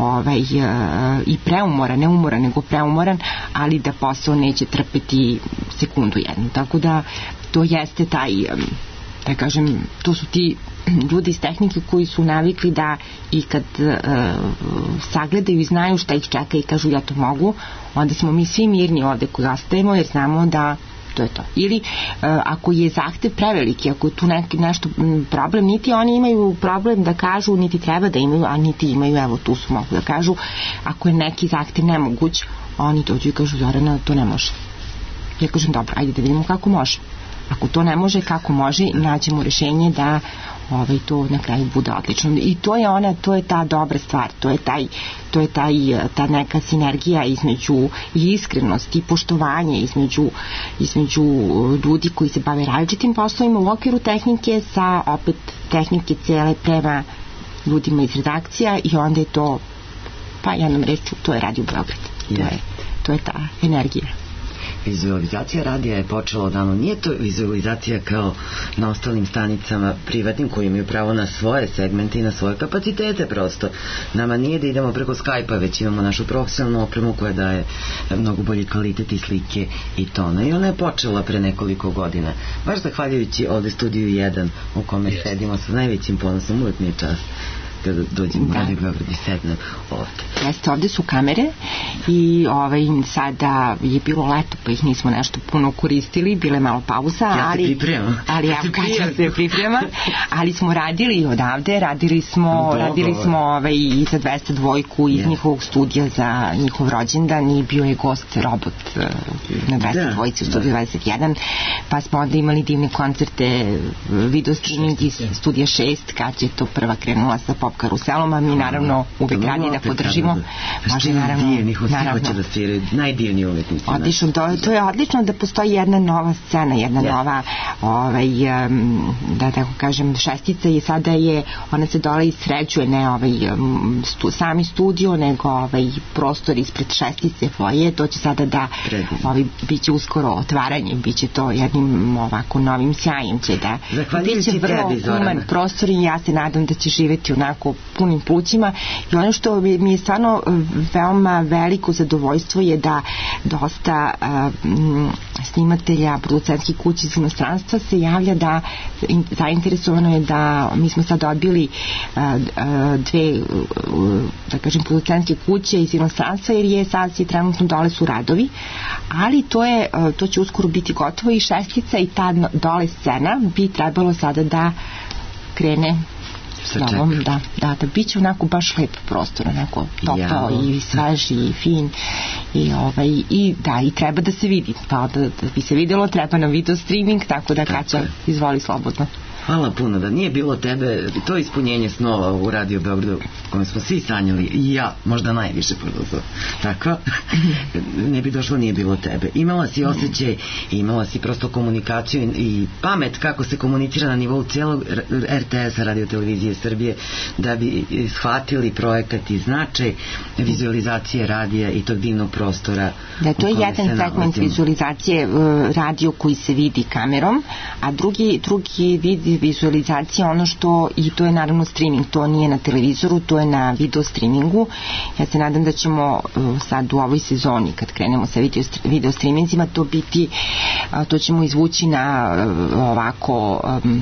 i preumoran, ne umoran, nego preumoran, ali da posao neće trpeti sekundu jednu. Tako da to jeste taj, da kažem, to su ti ljudi iz tehnike koji su navikli da i kad sagledaju i znaju šta ih čeka i kažu ja to mogu, onda smo mi svi mirni ovde koji ostajemo jer znamo da to je to. Ili ako je zahtev preveliki, ako je tu nešto problem, niti oni imaju problem da kažu, niti treba da imaju, a niti imaju, evo tu su mogu da kažu, ako je neki zahtev nemoguć, oni dođu i kažu Zorana, to ne može. Ja kažem dobro, ajde da vidimo kako može. Ako to ne može, kako može, nađemo rešenje da to na kraju bude odlično. I to je ta dobra stvar, to je ta neka sinergija između i iskrenost i poštovanje između ljudi koji se bave različitim poslovima u okviru tehnike sa opet tehnike cijele prema ljudima iz redakcija i onda je to, pa jednom reču, to je Radio Beograd. To je ta energija. Vizualizacija radija je počela odavno. Nije to vizualizacija kao na ostalim stanicama privatnim koji imaju pravo na svoje segmente i na svoje kapacitete prosto. Nama nije da idemo preko Skype-a, već imamo našu profesionalnu opremu koja daje mnogo bolji kvalitet i slike i tona. I ona je počela pre nekoliko godina. Baš zahvaljujući ovde Studiju 1 u kome sedimo sa najvećim ponosom, uvijek mi je čast. kada dođem u Radio Beograd i sednem ovde. Jeste, ovde su kamere i sada je bilo leto pa ih nismo nešto puno koristili, bile malo pauza, ali ja kažem se priprema, ali smo radili odavde, radili smo i za 202 iz njihovog studija za njihov rođendan i bio je gost Robot na 202 u studiju 21, pa smo onda imali divne koncerte, video streaming iz studija 6 kad je to prva krenula sa Pop karuselom, a mi naravno uvek radi da podržimo. Može naravno da sviraju najdivniji umetnici. Odlično, to je odlično da postoji jedna nova scena, jedna nova da tako kažem šestica i sada ona se dole isređuje, ne sami studio, nego prostor ispred šestice foje, to će sada da biće uskoro otvaranje, biće to jednim ovako novim sjajem će da biće vrlo human prostor i ja se nadam da će živeti onako punim plućima i ono što mi je stvarno veoma veliko zadovoljstvo je da dosta snimatelja producentskih kuća iz inostranstva se javlja da zainteresovano je da mi smo sad odbili dve da kažem producentske kuće iz inostranstva jer je sad trenutno dole su radovi, ali to će uskoro biti gotovo i šestica i ta dole scena bi trebalo sada da krene da bit će onako baš lep prostor, onako topao i svež i fin i treba da se vidi, da bi se videlo treba nam video streaming, tako da Kaća izvoli slobodno. Hvala puno, da nije bilo tebe, to ispunjenje snova u Radio Beogradu kome smo svi sanjali i ja možda najviše produzo, tako ne bi došlo, nije bilo tebe, imala si osjećaj, imala si prosto komunikaciju i pamet kako se komunicira na nivou celog RTS-a, Radio Televizije Srbije, da bi shvatili projekat i značaj vizualizacije radija i tog divnog prostora. Da, to je jedan segment vizualizacije radio koji se vidi kamerom, a drugi vid vizualizacije ono što, i to je naravno streaming, to nije na televizoru, to je na video streamingu. Ja se nadam da ćemo sad u ovoj sezoni kad krenemo sa video streamingima to ćemo izvući na ovako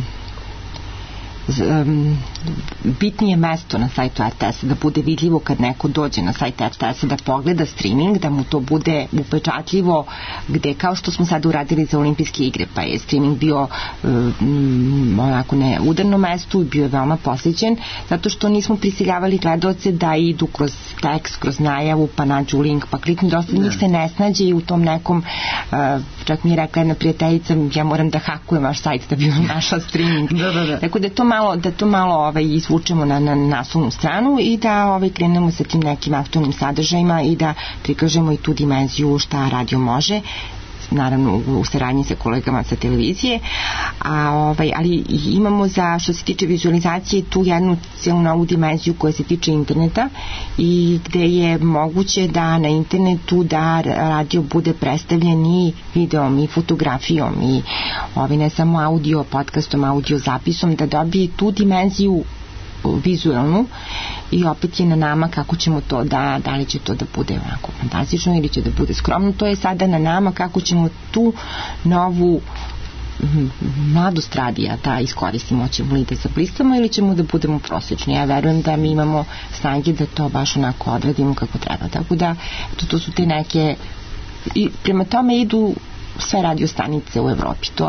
bitnije mesto na sajtu RTS-a, da bude vidljivo kad neko dođe na sajt RTS-a da pogleda streaming, da mu to bude upečatljivo, gde kao što smo sad uradili za olimpijske igre, pa je streaming bio onako ne udarno mesto i bio je veoma posjećen, zato što nismo prisiljavali gledaoce da idu kroz tekst, kroz najavu, pa nađu link, pa kliknu, dosta njih se ne snađe i u tom nekom čak mi je rekla jedna prijateljica, ja moram da hakujem vaš sajt da bi vam našla streaming. Tako da to malo izvučemo na naslovnu stranu i da krenemo sa tim nekim aktualnim sadržajima i da prikažemo i tu dimenziju šta radio može, naravno u saradnji sa kolegama sa televizije, ali imamo što se tiče vizualizacije tu jednu cijelu novu dimenziju koja se tiče interneta i gde je moguće da na internetu da radio bude predstavljen i videom i fotografijom i ne samo audio podcastom, audio zapisom, da dobije tu dimenziju vizualnu i opet je na nama kako ćemo to da li će to da bude onako fantastično ili će da bude skromno, to je sada na nama kako ćemo tu novu mladost radija da iskoristimo, ćemo li da zablistamo ili ćemo da budemo prosječni. Ja verujem da mi imamo snage da to baš onako odradimo kako treba, tako da to su te neke i prema tome idu sve radio stanice u Evropi, to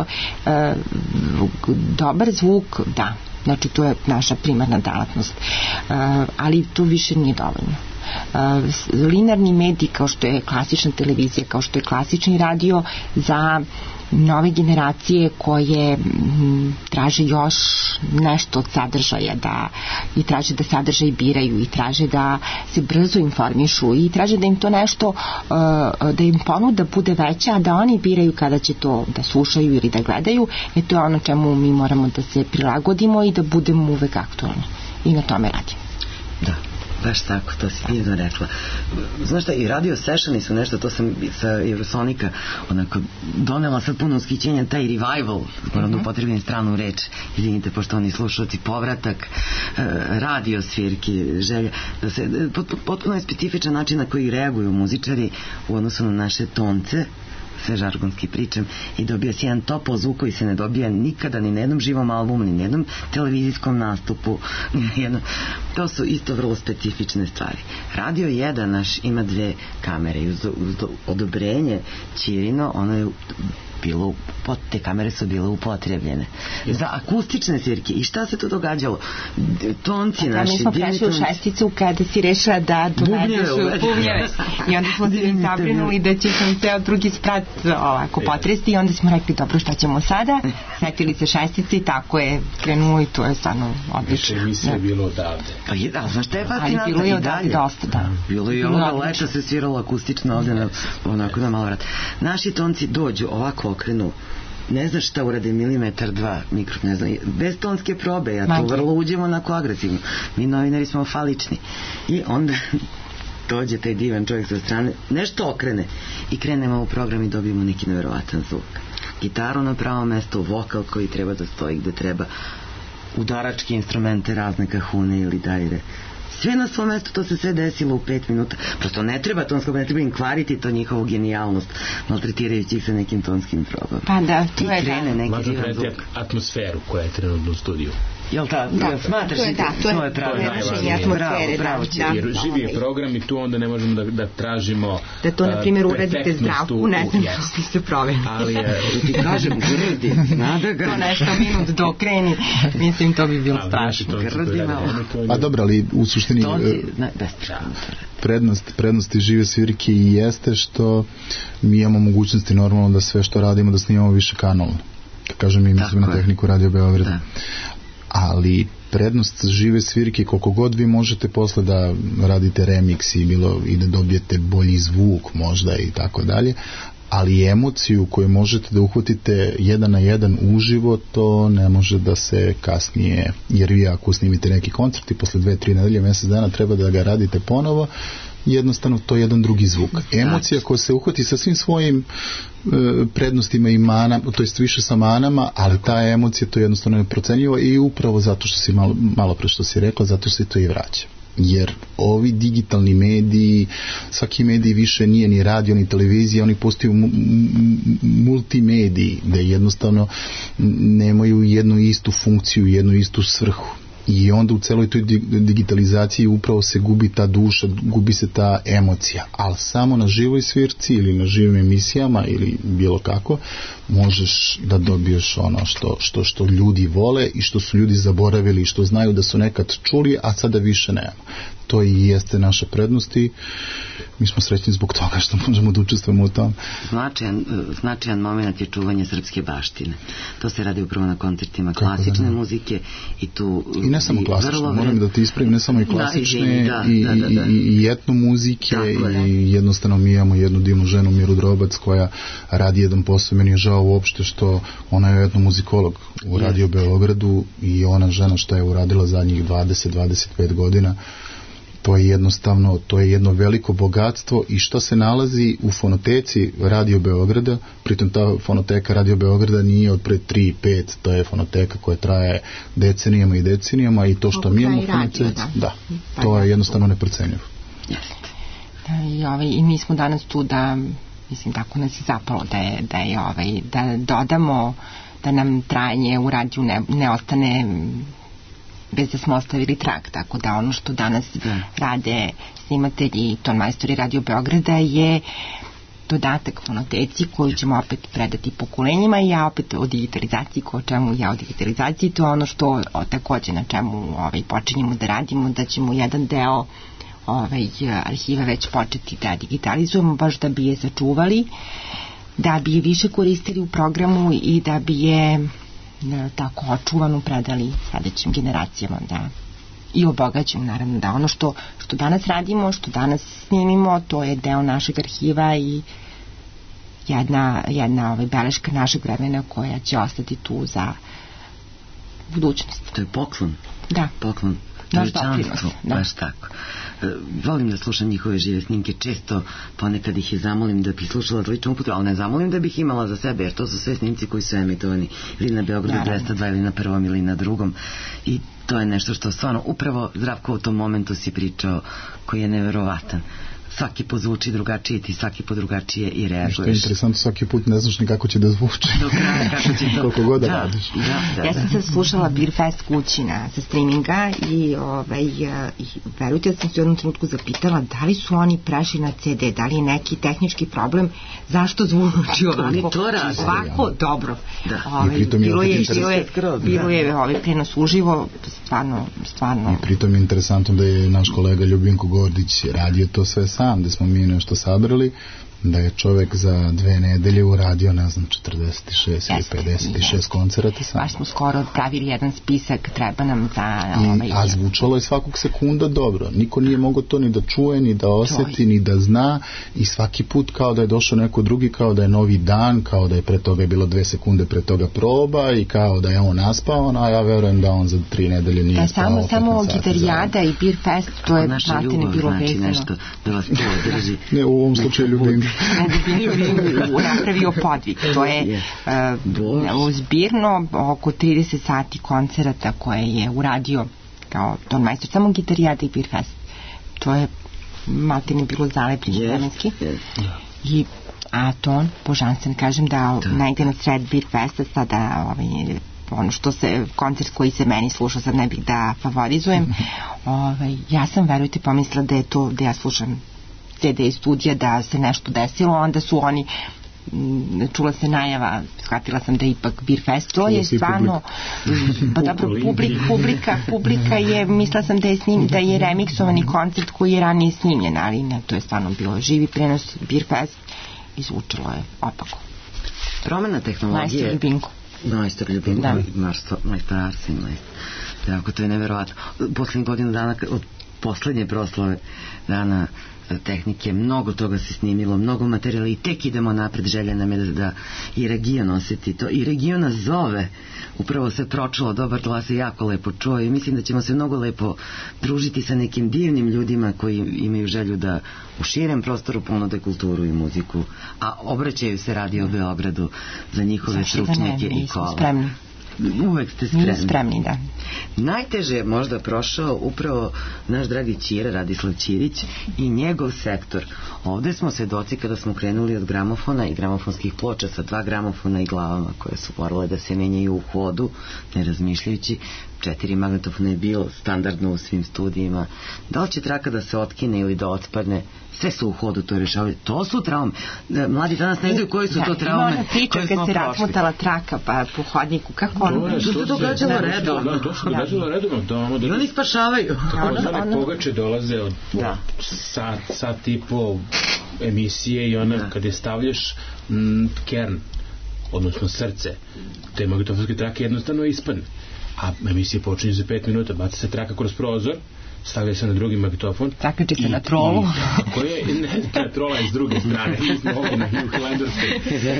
dobar zvuk, da, znači to je naša primarna delatnost, ali to više nije dovoljno. Linearni medij kao što je klasična televizija, kao što je klasični radio za nove generacije koje traže još nešto od sadržaja i traže da sadržaj biraju i traže da se brzo informišu i traže da im to nešto da im ponuda bude veća, a da oni biraju kada će to da slušaju ili da gledaju, to je ono čemu mi moramo da se prilagodimo i da budemo uvek aktualni i na tome radimo. Da, baš tako, to si divno rekla. Znaš šta, i radio sessioni su nešto, to sam sa Eurosonika onako donela sad puno ushićenja, taj revival, moram da upotrebim stranu reč, izvinite poštovani slušalci, povratak radio svirki, želja da se, potpuno je specifičan način na koji reaguju muzičari u odnosu na naše tonce sve žargonski pričam, i dobio si jedan topao zvuk koji se ne dobija nikada ni na jednom živom albumu, ni na jednom televizijskom nastupu. To su isto vrlo specifične stvari. Radio 1 naš ima 2 kamere i uz odobrenje Ćirino, ono je bilo, te kamere su bile upotrebljene za akustične svirke. I šta se to događalo? Tonci naši... Mi smo prešli u šesticu kada si rešila da dovedeš bubnjeve. I onda smo se zabrinuli da će sam ceo drugi sprat ovako potresti i onda smo rekli, dobro, šta ćemo sada? Setili se šestice i tako je krenuo i to je stvarno odlično. Emisija je bilo odavde. Pa znaš šta je fascinantno? Ali bilo je odavde dosta, da. Bilo je ovoga leta se sviralo akustično ovde onako na malo vrat. Naši tonci dođu ovako okrenu, ne znaš šta urade, milimetar, 2 mikro, ne znam, bez tonske probe, ja to vrlo uđemo onako agresivno. Mi novinari smo falični. I onda dođe taj divan čovjek sa strane, nešto okrene i krenemo u program i dobijemo neki neverovatan zvuk. Gitaru na pravo mesto, vokal koji treba da stoji gde treba, udaračke instrumente, razne kahune ili dajre. Sve na svom mestu, to se sve desilo u 5 minuta. Prosto ne treba tonsko, ne treba im kvariti to njihovu genijalnost, maltretirajući ih sa nekim tonskim probama. Pa da, to je važno predati atmosferu koja je trenutno u studiju. Jel ta, smatraš to je pravo atmosfere, jer živi je program i tu onda ne možemo da tražimo da to, na primjer, uradite Zdravku, ne znam kako se proveni. Ali, ti kažem, grdi, nada ga. To nešto minut do kreni, mislim, to bi bilo strašno. Grdi malo. A dobro, ali u suštini prednosti žive svirke i jeste što mi imamo mogućnosti normalno da sve što radimo da snimamo više kanalno. Kažem, mi mislim na tehniku Radio Beograda. Ali prednost žive svirke, koliko god vi možete posle da radite remix i da dobijete bolji zvuk možda i tako dalje, ali emociju koju možete da uhvatite 1 na 1 uživo, to ne može da se kasnije, jer vi ako snimite neki koncert i posle 2-3 nedelje, mesec dana treba da ga radite ponovo, jednostavno to je jedan drugi zvuk. Emocija koja se uhvati sa svim svojim prednostima i manama, to jest više sa manama, ali ta emocija to je jednostavno neprocenjiva i upravo zato što si malo pre što si rekla, zato se to i vraća. Jer ovi digitalni mediji, svaki medij više nije ni radio ni televizija, oni postaju multimediji, da jednostavno nemaju jednu istu funkciju, jednu istu svrhu. I onda u celoj toj digitalizaciji upravo se gubi ta duša, gubi se ta emocija, ali samo na živoj svirci ili na živim emisijama ili bilo kako možeš da dobiješ ono što ljudi vole i što su ljudi zaboravili i što znaju da su nekad čuli, a sada više nema. To i jeste naša prednost i mi smo srećni zbog toga što možemo da učestvujemo u tom. Značajan moment je čuvanje srpske baštine. To se radi upravo na koncertima klasične muzike i tu... I ne samo klasične, moram da ti ispravim, ne samo i klasične, i etno muzike i jednostavno mi imamo jednu divnu ženu, Miru Drobac, koja radi jedan posao. Meni je žao uopšte što ona je etnomuzikolog u Radio Beogradu i ona žena što je uradila zadnjih 20-25 godina, to je jednostavno, to je jedno veliko bogatstvo i što se nalazi u fonoteci Radio Beograda, pritom ta fonoteka Radio Beograda nije od pre 3-5, to je fonoteka koja traje decenijama i decenijama i to što mi imamo u fonoteci, to je jednostavno neprocenjivo. I mi smo danas tu da, mislim, tako nas je zapalo da dodamo, da nam trajanje u radiju ne ostane bez da smo ostavili trag, tako da ono što danas rade snimatelji, tonmajstori Radio Beograda je dodatak fonoteci koju ćemo opet predati pokolenjima i ja opet o digitalizaciji, o digitalizaciji, to je ono što takođe na čemu počinjemo da radimo, da ćemo jedan deo arhive već početi da digitalizujemo, baš da bi je sačuvali, da bi je više koristili u programu i da bi je tako očuvanu predali sledećim generacijama, da i obogaćemo, naravno, da ono što danas radimo, što danas snimimo, to je deo našeg arhiva i jedna beleška našeg vremena koja će ostati tu za budućnost. To je poklon. Da. Poklon. Naš doprinos. Baš tako. Volim da slušam njihove žive snimke, često ponekad ih i zamolim da bih slušala ličnu upotrebu, ali ne zamolim da bih imala za sebe, jer to su sve snimci koji su emitovani ili na Beogradu 202 ili na prvom ili na drugom i to je nešto što stvarno upravo Zdravko u tom momentu si pričao koji je neverovatan. svaki put zvuči drugačije, ti svaki put drugačije i reaguješ. Što je interesantno, svaki put ne znaš ni kako će da zvuči. Do kraja, kako će to... Koliko god da radiš. Ja sam sad slušala Beer Fest kući sa streaminga i verujte da sam se u jednom trenutku zapitala da li su oni prešli na CD, da li je neki tehnički problem, zašto zvuči ovako dobro. Bilo je prenos uživo, stvarno. I pritom je interesantno da je naš kolega Ljubinko Gordić radio to sve sam, da smo mi nešto sabrali, da je čovek za 2 nedelje uradio, ne znam, 46 ili 56 koncerata sam. Baš smo skoro pravili jedan spisak, treba nam za... A zvučalo je svakog sekunda dobro. Niko nije mogao to ni da čuje, ni da oseti, ni da zna, i svaki put kao da je došao neko drugi, kao da je novi dan, kao da je pre toga bilo 2 sekunde pre toga proba i kao da je on naspao, a ja verujem da on za 3 nedelje nije spao. Samo Gitarijada i Beer Fest, to je matine bilo vezano. Nešto da vas to drži. Ne, u ovom slučaju Ljubinko. Napravio podvig. To je zbirno oko 30 sati koncerata koje je uradio kao tonmajstor, samo Gitarijada i Beer Fest. To je maltene bilo zalepljeno vremenski. A ton, božanstven, kažem da negde na sred Beer Festa sada ono što se, koncert koji se meni sluša, sad ne bih da favorizujem, ja sam, verujte, pomislila da je to da ja slušam CD iz studija, da se nešto desilo, onda su oni, čula se najava, shvatila sam da je ipak Beer Fest, to je stvarno, pa dobro, publika je, mislila sam da je remiksovani koncert koji je ranije snimljen, ali ne, to je stvarno bilo živi prenos Beer Fest i zvučilo je opako. Promena tehnologije... Majstor Ljubinko, majstor Arsen, tako, to je neverovatno. Poslednjih godinu dana, od poslednje proslave dana tehnike, mnogo toga se snimilo, mnogo materijala i tek idemo napred. Želja nam je da i region oseti to. I region nas zove, upravo se pročulo, dobar glas se jako lepo čuo i mislim da ćemo se mnogo lepo družiti sa nekim divnim ljudima koji imaju želju da u širem prostoru ponude kulturu i muziku, a obraćaju se Radio Beogradu za njihove stručnjake i kola. Spremni. Uvek ste spremni. Mi spremni, da. Najteže je možda prošao upravo naš dragi Ćira, Radislav Ćirić, i njegov sektor. Ovde smo svedoci kada smo krenuli od gramofona i gramofonskih ploča sa 2 gramofona i glavama koje su morale da se menjaju u hodu, ne razmišljajući. 4 magnetofona je bilo standardno u svim studijima. Da li će traka da se otkine ili da otpadne, sve su u hodu to rešavali. To su traume. Mladi danas ne znaju koji su to traume. Ima ona priča kad se razmotala traka po hodniku. Kako ono? To se događalo redovno. To se događalo redovno. I oni spašavaju. One pogače dolaze od sat i po emisije i ona kad je stavljaš kern, odnosno srce te magnetofonske trake, jednostavno ispadne. A emisije počinje za 5 minuta, baca se traka kroz prozor, stavlja se na drugi magnetofon. Zakači se na trolu. Tako je, ne, trola je s druge strane, iz Novina i u Hilandarskoj.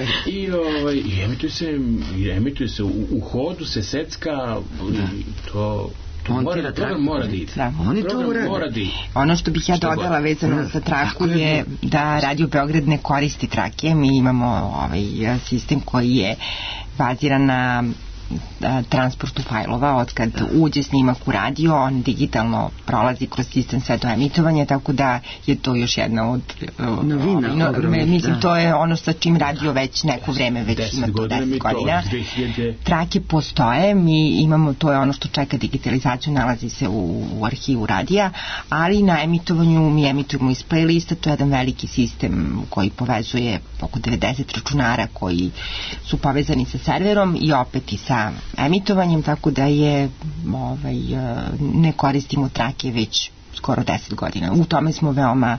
I emituje se u hodu, se secka, to... Program mora da ide. Oni to urade. Ono što bih ja dodala vezano za traku je da Radio Beograd ne koristi trake. Mi imamo sistem koji je baziran na transportu fajlova. Od kad uđe snimak u radio, on digitalno prolazi kroz sistem sve do emitovanja, tako da je to još jedna od novina. Mislim, to je ono sa čim radio već neko vreme, već ima to 10 godina. Trake postoje, mi imamo, to je ono što čeka digitalizaciju, nalazi se u arhivu radija, ali na emitovanju mi emitujemo iz playlista, to je jedan veliki sistem koji povezuje oko 90 računara koji su povezani sa serverom i opet i sa emitovanjem, tako da je ne koristimo trake već skoro 10 godina. U tome smo veoma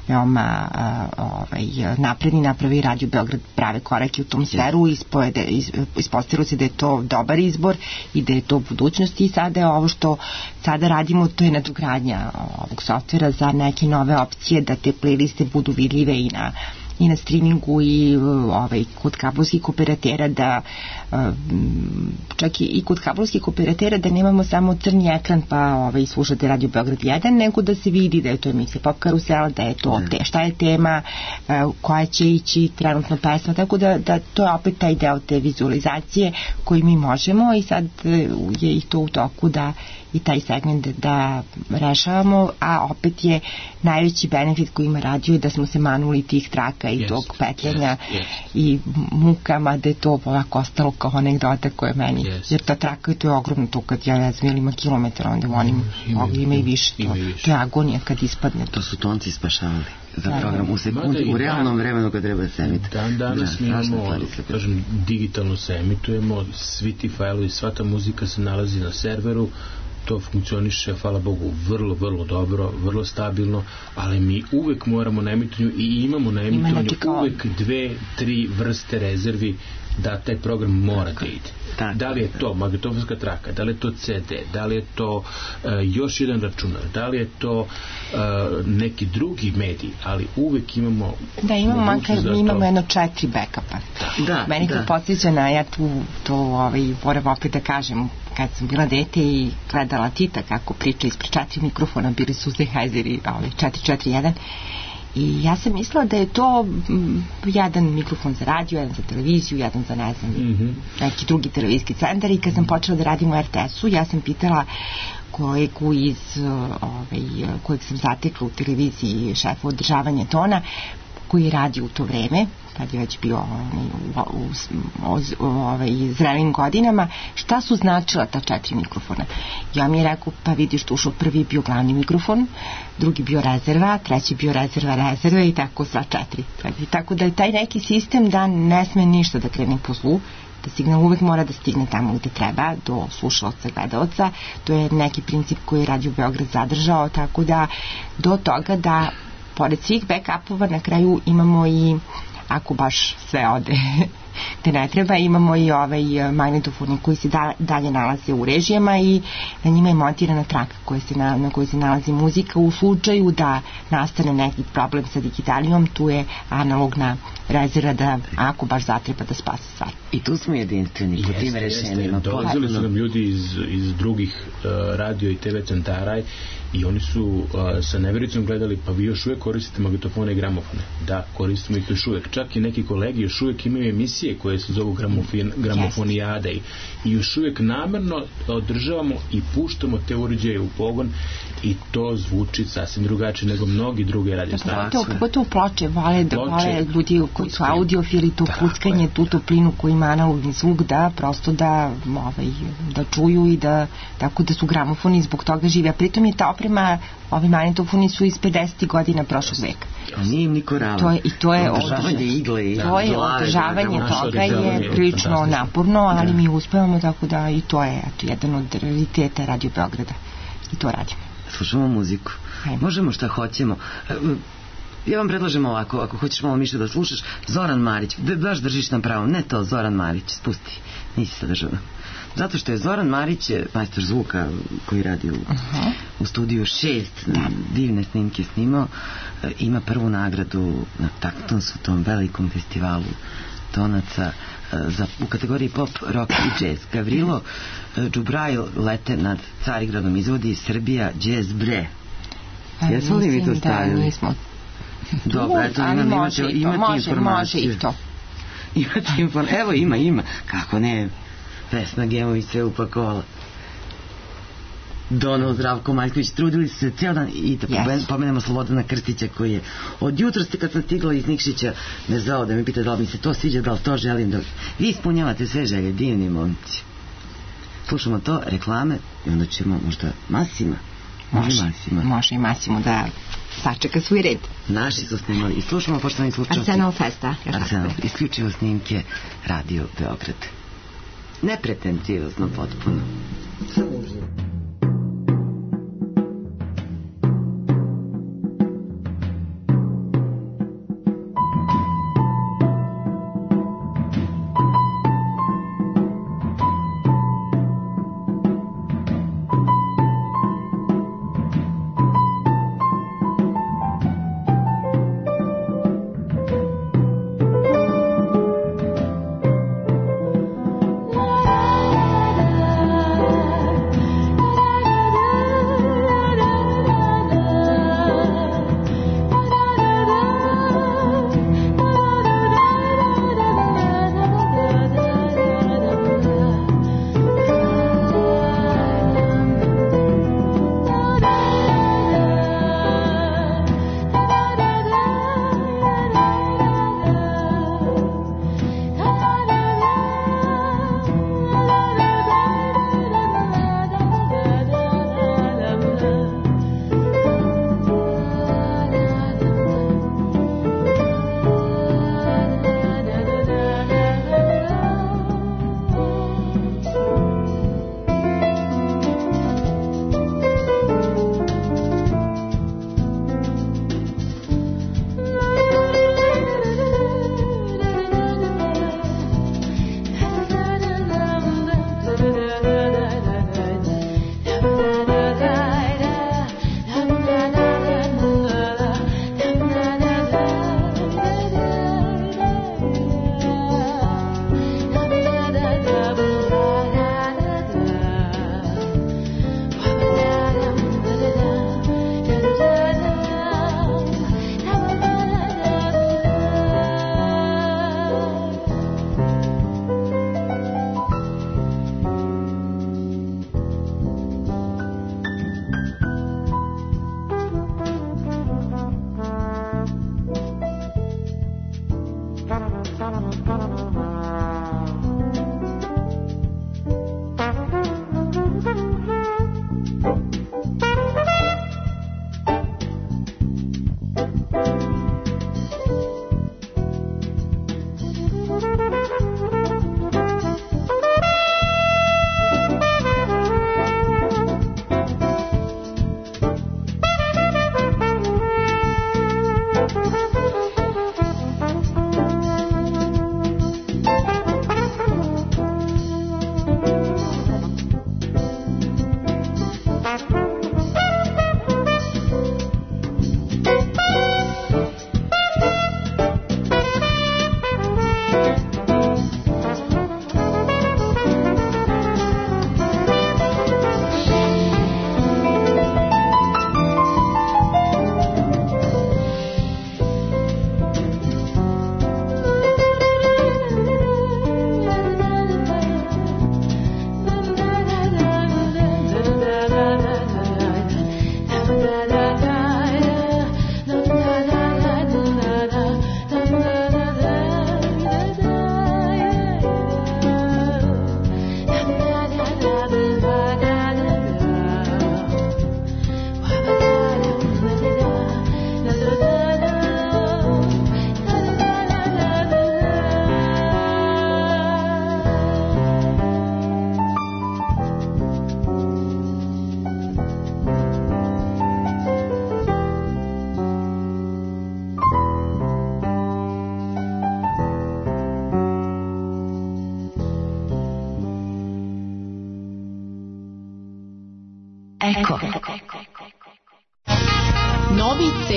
napredni, napravi Radio Beograd prave korake u tom sferu, ispostavilo se da je to dobar izbor i da je to budućnost i sada je ovo što sada radimo, to je nadogradnja ovog softvera za neke nove opcije, da te playliste budu vidljive i na streamingu i kod kablovskih operatera, da čak i kod kablovskih operatera da nemamo samo crni ekran pa slušate Radio Beograd 1, nego da se vidi da je to emisija Pop Karusela, da je to šta je tema, koja će ići trenutno pesma, tako da to je opet taj deo te vizualizacije koji mi možemo i sad je i to u toku da i taj segment da rešavamo, a opet je najveći benefit koji ima radio je da smo se manuli tih traka i tog petljanja i mukama, da je to ovako ostalo kao anegdota koja je meni, jer ta traka to je ogromno, to kad ja znam ili ima kilometra, onda onim ima i više, to je agonija kad ispadne. To su tonci spašavali za program u sekundi, u realnom vremenu kad treba se emiti. Danas mi imamo, kažem, digitalno se emitujemo, svi ti fajlovi, sva ta muzika se nalazi na serveru, to funkcioniše, hvala Bogu, vrlo, vrlo dobro, vrlo stabilno, ali mi uvek moramo na emitanju i imamo na emitanju uvek 2-3 vrste rezervi da taj program mora da ide. Da li je to magnetofonska traka, da li je to CD, da li je to još jedan računar, da li je to neki drugi medij, ali uvek imamo makar mi imamo jedno 4 backupa. Meni to podsjeća na, ja to moram opet da kažem, kad sam bila dete i gledala Tita kako priča ispred 4 mikrofona, bili su Sennheiseri 441, i ja sam mislila da je to jedan mikrofon za radio, jedan za televiziju, jedan za ne znam, neki drugi televizijski centar, i kad sam počela da radim u RTS-u, ja sam pitala kojeg sam zatekla u televiziji, šefa održavanja tona, koji je radio u to vreme, kad je već bio u zrelim godinama, šta su značila ta 4 mikrofona. Ja mi je rekao, pa vidiš, tu ušao, prvi bio glavni mikrofon, drugi bio rezerva, treći bio rezerve i tako sva 4. Tako da je taj neki sistem da ne sme ništa da krene po zlu, da signal uvek mora da stigne tamo gde treba, do slušalca, gledalca. To je neki princip koji je Radio Beograd zadržao, tako da do toga da pored svih backupova na kraju imamo i, ako baš sve ode te ne treba, imamo i magnetofoni koji se dalje nalaze u režijama i na njima je montirana traka na kojoj se nalazi muzika. U slučaju da nastane neki problem sa digitalijom, tu je analogna rezerva da ako baš zatreba da spase stvar. I tu smo jedinstveni po tim rešenjima. Dolazili su nam ljudi iz drugih radio i TV centara i oni su sa nevericom gledali, pa vi još uvek koristite magnetofone i gramofone. Da, koristimo ih još uvek. Čak i neki kolegi još uvek imaju emisije koje se zovu gramofonijade i još uvek namerno održavamo i puštamo te uređaje u pogon i to zvuči sasvim drugačije nego mnogi druge radio stanice. Pogotovo ploče, vole ljudi koji su audiofili, to kuckanje, tu toplinu koji ima analogni zvuk, da prosto da čuju i da tako da su gramofoni zbog toga žive. A pritom je ta oprema, ovi magnetofoni su iz 50. godina prošlog veka. Nije im niko ravan. To je održavanje igle i održavanje toga je prilično naporno, ali mi uspevamo, tako da i to je jedan od realiteta Radio Beograda i to radimo. Slušamo muziku. Možemo šta hoćemo. Ja vam predlažem ovako, ako hoćeš malo više da slušaš, Zoran Marić, baš držiš nam pravo, ne to, Zoran Marić, spusti, nisi sadržao. Zato što je Zoran Marić, majstor zvuka koji radi u studiju 6, divne snimke snimao, ima prvu nagradu na Taktonsu, tom velikom festivalu tonaca u kategoriji pop, rock i jazz. Gavrilo Džubrajl lete nad Carigradom, izvodi Srbija jazz bre. Jesmo li mi to stavili? Da, nismo. Dobro, eto, imate informaciju. Može i to. Imate informaciju. Evo, ima. Kako ne? Vesna Gemović sve upakovala. Dono Zdravko Maljković, trudili su se cijel dan i da pomenemo Slobodana Krstića koji je od jutra kad sam stigla iz Nikšića me zvao da mi pita da li mi se to sviđa, da li to želim, da vi ispunjavate sve želje, divni momci. Slušamo to, reklame i onda ćemo možda Masima. Može i Masimo da sačeka svoj red. Naši su snimali i slušamo poštovani slučajci Arsenal Festa. Arsenal, isključivo snimke Radio Beograd. Nepretencijozno potpuno. Samo uživo.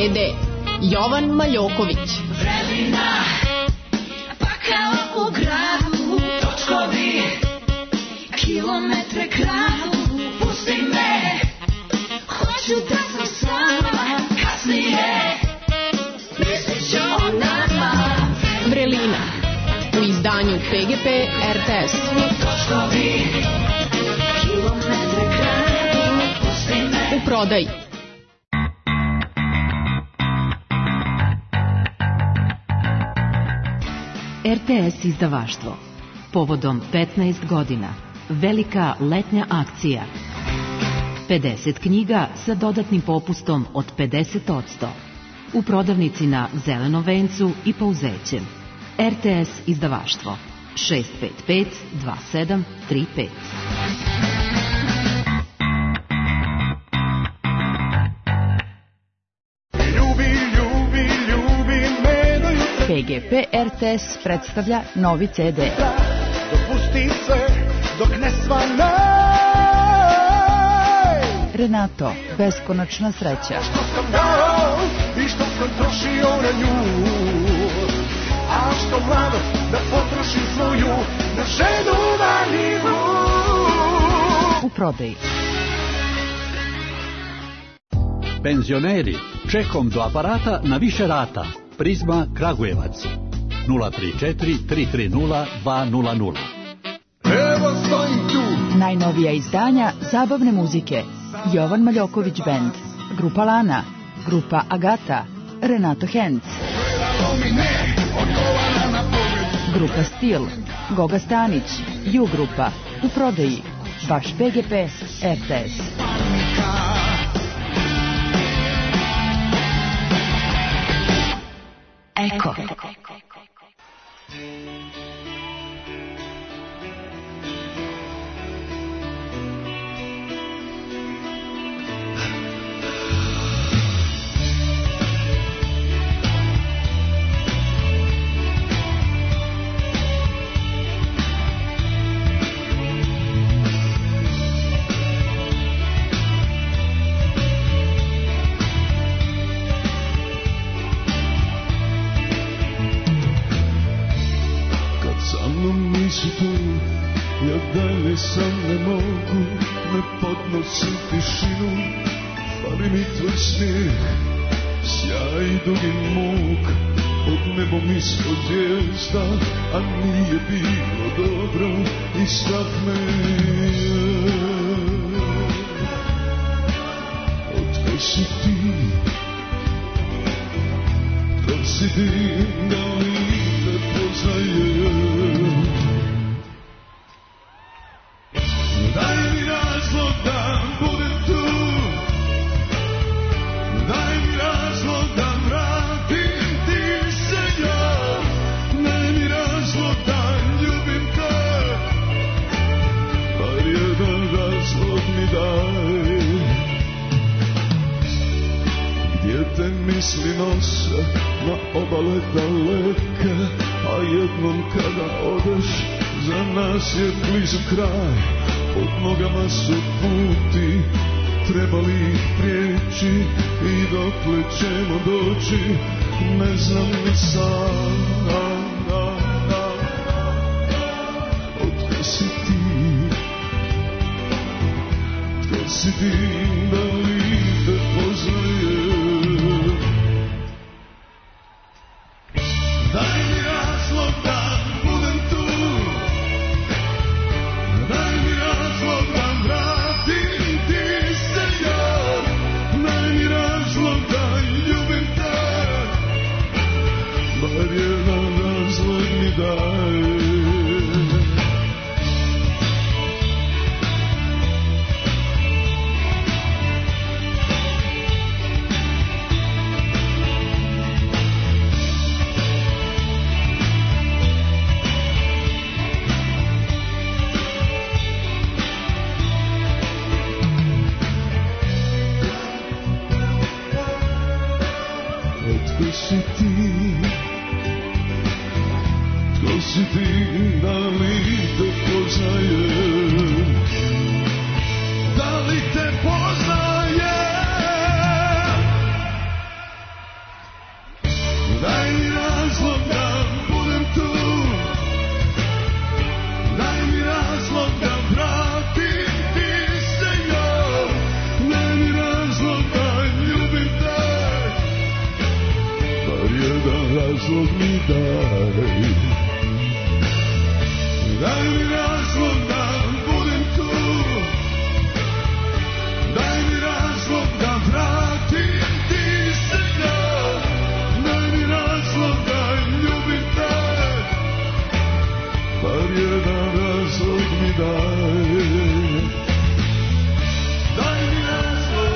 CD Jovan Maljoković. Vrelina, pa kao u gradu, točkovi, kilometre kradu, pusti me, hoću da sam s vama, kasnije, mislit ću o nama. Vrelina, u izdanju PGP RTS. Točkovi, kilometre kradu, pusti me. U prodaji. RTS izdavaštvo. Povodom 15 godina. Velika letnja akcija. 50 knjiga sa dodatnim popustom od 50%. U prodavnici na Zelenom vencu i Pauzećem. RTS izdavaštvo. 655 2735. PGP RTS predstavlja novi CD. Dopusti se dok ne svane. Renato, beskonačna sreća. Što sam dao i što sam trošio na nju, a što mlado da potrošim svoju na ženu vanivu. U prodaji. Penzioneri, čekom do aparata na više rata. Prizma Kragujevac 034 330 200. Evo stojim tu. Najnovija izdanja zabavne muzike. Jovan Maljoković Band, Grupa Lana, Grupa Agata, Renato Henc, Grupa Stil, Goga Stanić, Ju Grupa. U prodaji. Vaš PGP RTS. Eko. Sam ne mogu, ne podnosim tišinu, fali mi tvoj smijeh, sjaj dugi muk, pod nebom ispod zvijezda, a nije bilo dobro i strah me je. Otko si ti, tko si ti, da li te poznajem? Daj mi razlog da budem tu, daj mi razlog da vratim ti se ja, daj mi razlog da ljubim te, bar jedan razlog mi daj. Gdje te misli nose na obale daleke, a jednom kada odeš, za nas je blizu kraj. Pod nogama su puti, trebali ih prijeći i dokle ćemo doći, ne znam ni sam. Otko si ti, tko si ti, da li te poznajem? Daj mi razlog da budem tu, daj mi razlog da vratim ti se ja, daj mi razlog da ljubim te, bar jedan razlog mi daj. Tko si ti, da li te poznajem? Da li te poznajem? jedan razlog mi daj. Daj mi razlog da budem tu, daj mi razlog da vratim disanja, daj mi razlog da ljubim te, bar jedan razlog mi daj. Daj mi razlog.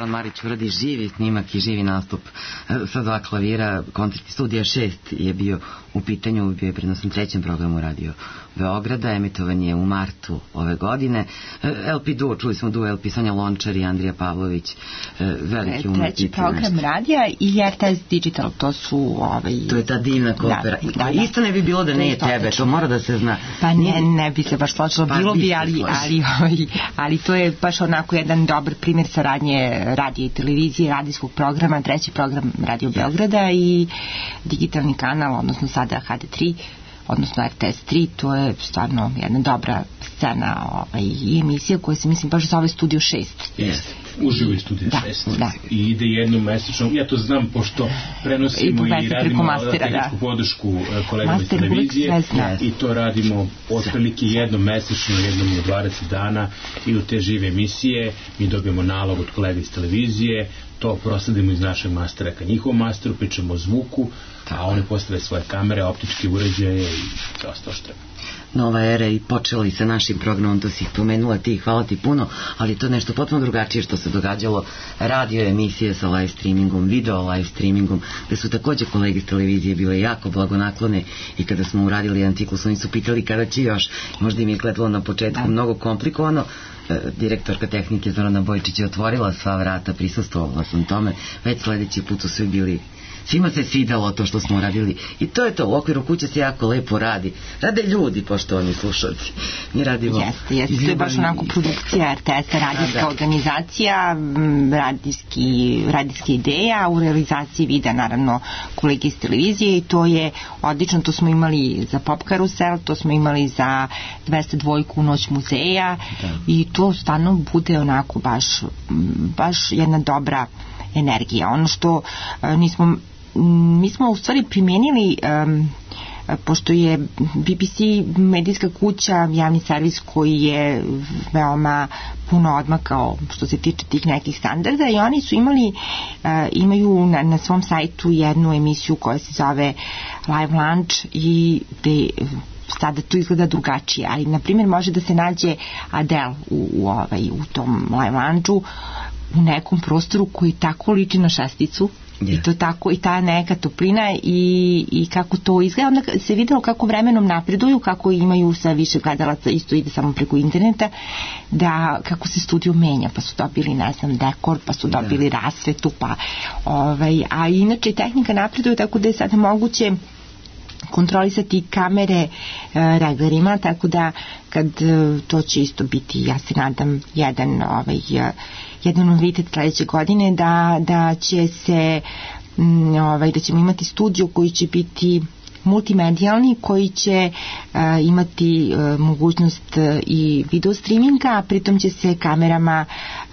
Zoran Marić uradi živi snimak i živi nastup sa 2 klavira. Koncert Studija 6 je bio u pitanju, bio je prenosnom 3. programu Radio Beograda, emitovan je u martu ove godine. LP duo, čuli smo duo LP Sonja Lončar i Andrija Pavlović, veliki umetnici. 3. program radija i RTS Digital, to su To je ta divna kopera. Isto ne bi bilo da nije tebe, to mora da se zna. Pa ne bi se baš složilo, bilo bi, ali to je baš onako jedan dobar primjer saradnje radija i televizije, radijskog programa, 3. program Radio Beograda i digitalni kanal, odnosno sada HD3, odnosno RTS 3, to je stvarno jedna dobra scena i emisija koja se, mislim, baš zove Studio 6. Jeste, uživo je Studio 6. I ide jednom mesečno, ja to znam, pošto prenosimo i radimo tehničku podršku kolegama iz televizije i to radimo otprilike jednom mesečno, jednom u 20 dana i u te žive emisije mi dobijemo nalog od kolega iz televizije, to prosledimo iz našeg mastera ka njihovom masteru, pričamo o zvuku, a oni postave svoje kamere, optičke uređaje i sve ostalo što treba. Nova era i počela i sa našim programom, to si ih pomenula ti, hvala ti puno, ali to nešto potpuno drugačije što se događalo, radio emisije sa live streamingom, video live streamingom, gde su takođe kolege iz televizije bile jako blagonaklone i kada smo uradili jedan ciklus, oni su pitali kada će još, možda im je izgledalo na početku mnogo komplikovano. Direktorka tehnike Zorana Bojčić je otvorila sva vrata, prisustvovala sam tome, već sledeći put su svi bili, svima se svidalo to što smo uradili i to je to, u okviru kuće se jako lepo radi, rade ljudi, poštovani slušalci, mi radimo jeste, to je baš onako produkcija RTS-a, radijska organizacija, radijska ideja, u realizaciji videa naravno kolege iz televizije i to je odlično, to smo imali za Pop Karusel, to smo imali za 202 Noć muzeja i to stvarno bude onako baš jedna dobra energija. Ono što mi smo u stvari primijenili, pošto je BBC medijska kuća, javni servis koji je veoma puno odmakao što se tiče tih nekih standarda i oni su imaju na svom sajtu jednu emisiju koja se zove Live Lunch i gde sada to izgleda drugačije, ali na primjer može da se nađe Adele u tom live lunchu u nekom prostoru koji tako liči na šesticu i to tako, i ta neka toplina i kako to izgleda, onda se videlo kako vremenom napreduju, kako imaju sve više gledalaca, isto ide samo preko interneta, da kako se studio menja, pa su dobili, ne znam, dekor, pa su dobili rasvetu, a inače tehnika napreduje, tako da je sada moguće kontrolisati kamere reglerima, tako da kad to će isto biti, ja se nadam, jedan novitet sledeće godine, da će se da ćemo imati studio koji će biti multimedijalni, koji će imati mogućnost i video streaminga, a pritom će se kamerama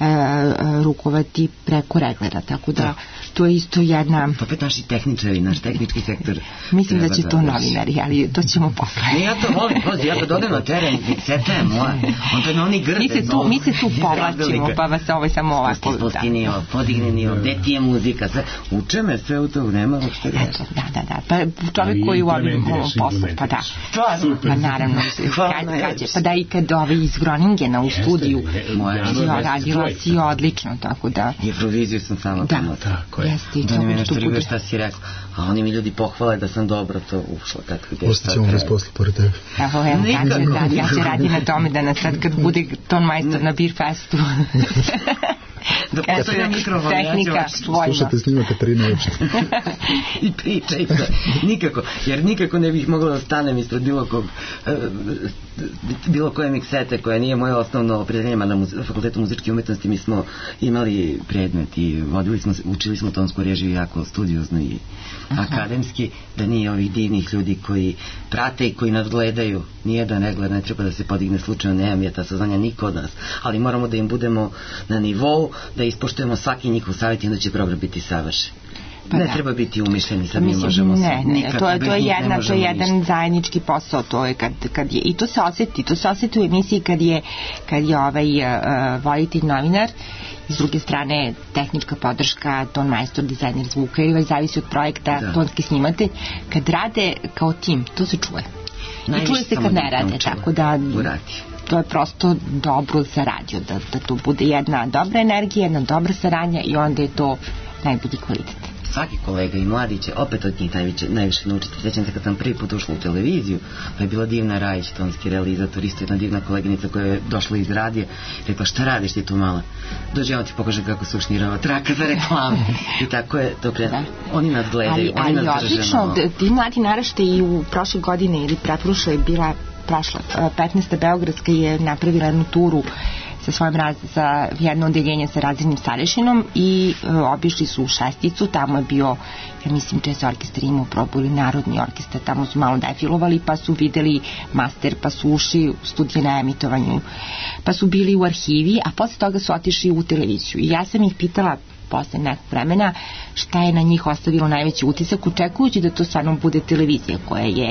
rukovati preko reglera, tako da to je isto jedna... Opet naši tehničari, naš tehnički sektor. Mislim da će to novinari, ali to ćemo posle. Ne, ja to volim, ja kad odem na teren, seta je moja, on to je na oni grde. Mi se tu povlačimo, pa vas samo ovako... Spusti nivo, podigne nivo, gde ti je muzika, sve, uče me sve u to vreme, uopšte reći. Da, pa čovjek koji u ovim poslu, pa da. Pa naravno, pa da i kad iz Groningena u studiju radila si odlično, tako da... I Euroviziju sam sama pomotala. Jeste, i to nešto bude. Šta si rekao? A oni mi ljudi pohvale da sam dobro to ušla. Ostaćemo bez posla pored tebe. Evo, ja će radi na tome da nas sad kad bude ton majstor na Beer Festu. Da postavljam mikrofon, slušate snima Katarina uopšte. I pričaj se. Nikako, jer nikako ne bih mogla da stanem ispred bilo koje miksete koja nije moje osnovno opredeljenje, na Fakultetu muzičke umetnosti mi smo imali predmet i učili smo tonsku režiju jako studiozno i akademski, da nije ovih divnih ljudi koji prate i koji nas gledaju, nije da ne gleda, ne treba da se podigne slučajno, nemam je ta saznanja niko od nas, ali moramo da im budemo na nivou, da ispoštujemo svaki njihov savjet i onda će program biti savršen. Ne treba biti umišljeni, sad mi možemo to je jedan zajednički posao, to je kad je, i to se osjeti u emisiji kad je voditelj novinar, s druge strane tehnička podrška, ton majstor, dizajner zvuka, ili zavisi od projekta, tonski snimatelj, kad rade kao tim, to se čuje. I čuje se kad ne rade, tako da to je prosto dobro za radio, da to bude jedna dobra energija, jedna dobra saradnja i onda je to najbolji kvalitet. Svaki kolega i mladi će opet od njih najviše naučiti. Sjećam se kad sam prvi put ušla u televiziju, pa je bila Divna Rajić, tonski realizator, isto jedna divna koleginica koja je došla iz radija, rekla šta radiš ti tu mala? Dođe, on ti pokaže kako se ušnirava traka za reklame. I tako je to krenuo. Oni nas gledaju, oni nas drže odlično, ti mladi narašte i u prošle godine ili pretprošle je bila prošla 15. Beogradska je napravila jednu turu sa svojim za jedno odeljenje sa razrednim starešinom i obišli su u Šesticu, tamo je bio, ja mislim, često orkestar imao probu ili narodni orkestar, tamo su malo defilovali, pa su videli master, pa su ušli u studije na emitovanju, pa su bili u arhivi, a posle toga su otišli u televiziju. I ja sam ih pitala posle nekog vremena šta je na njih ostavilo najveći utisak, očekujući da to stvarno bude televizija koja je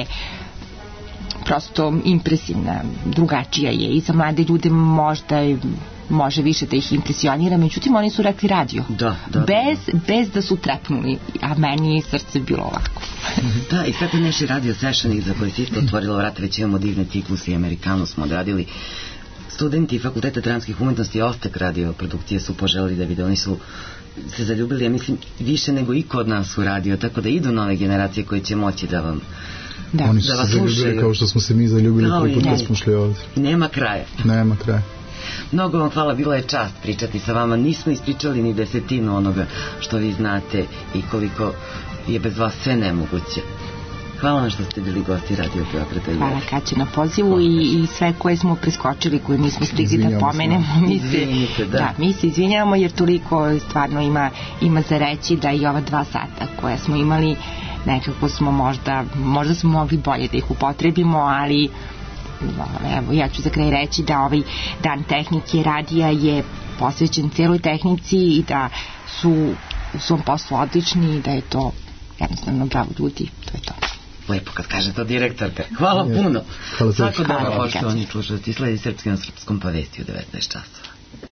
prosto impresivna, drugačija je i za mlade ljude možda može više da ih impresionira, međutim oni su rekli radio. Bez da su trepnuli, a meni je srce bilo ovako. Da, i sad je naši radio sessioni za koje se isto otvorilo vrata, već imamo divne cikluse i Amerikanu smo odradili. Studenti Fakulteta dramskih umetnosti i Ostek radio produkcije su poželili da vide, oni su se zaljubili, ja mislim, više nego iko od nas u radio, tako da idu nove generacije koje će moći da vam oni su se zaljubili kao što smo se mi zaljubili prvi put kad smo šli ovdje. Nema kraja. Nema kraja. Mnogo vam hvala, bila je čast pričati sa vama. Nismo ispričali ni desetinu onoga što vi znate i koliko je bez vas sve nemoguće. Hvala vam što ste bili gosti Radio Beograda. Hvala Kaće na pozivu i sve koje smo preskočili, koje nismo stigli da pomenemo. Mi se izvinjavamo jer toliko stvarno ima za reći da i ova 2 sata koja smo imali nekako smo možda smo mogli bolje da ih upotrebimo, ali evo, ja ću za kraj reći da ovaj dan tehnike radija je posvećen cijeloj tehnici i da su u svom poslu odlični i da je to jednostavno bravo ljudi, to je to. Lepo kad kaže to direktorka. Hvala puno. Svako dobro, poštovani slušalci, sledi Srpski na srpskom, pa vesti u 19 časova.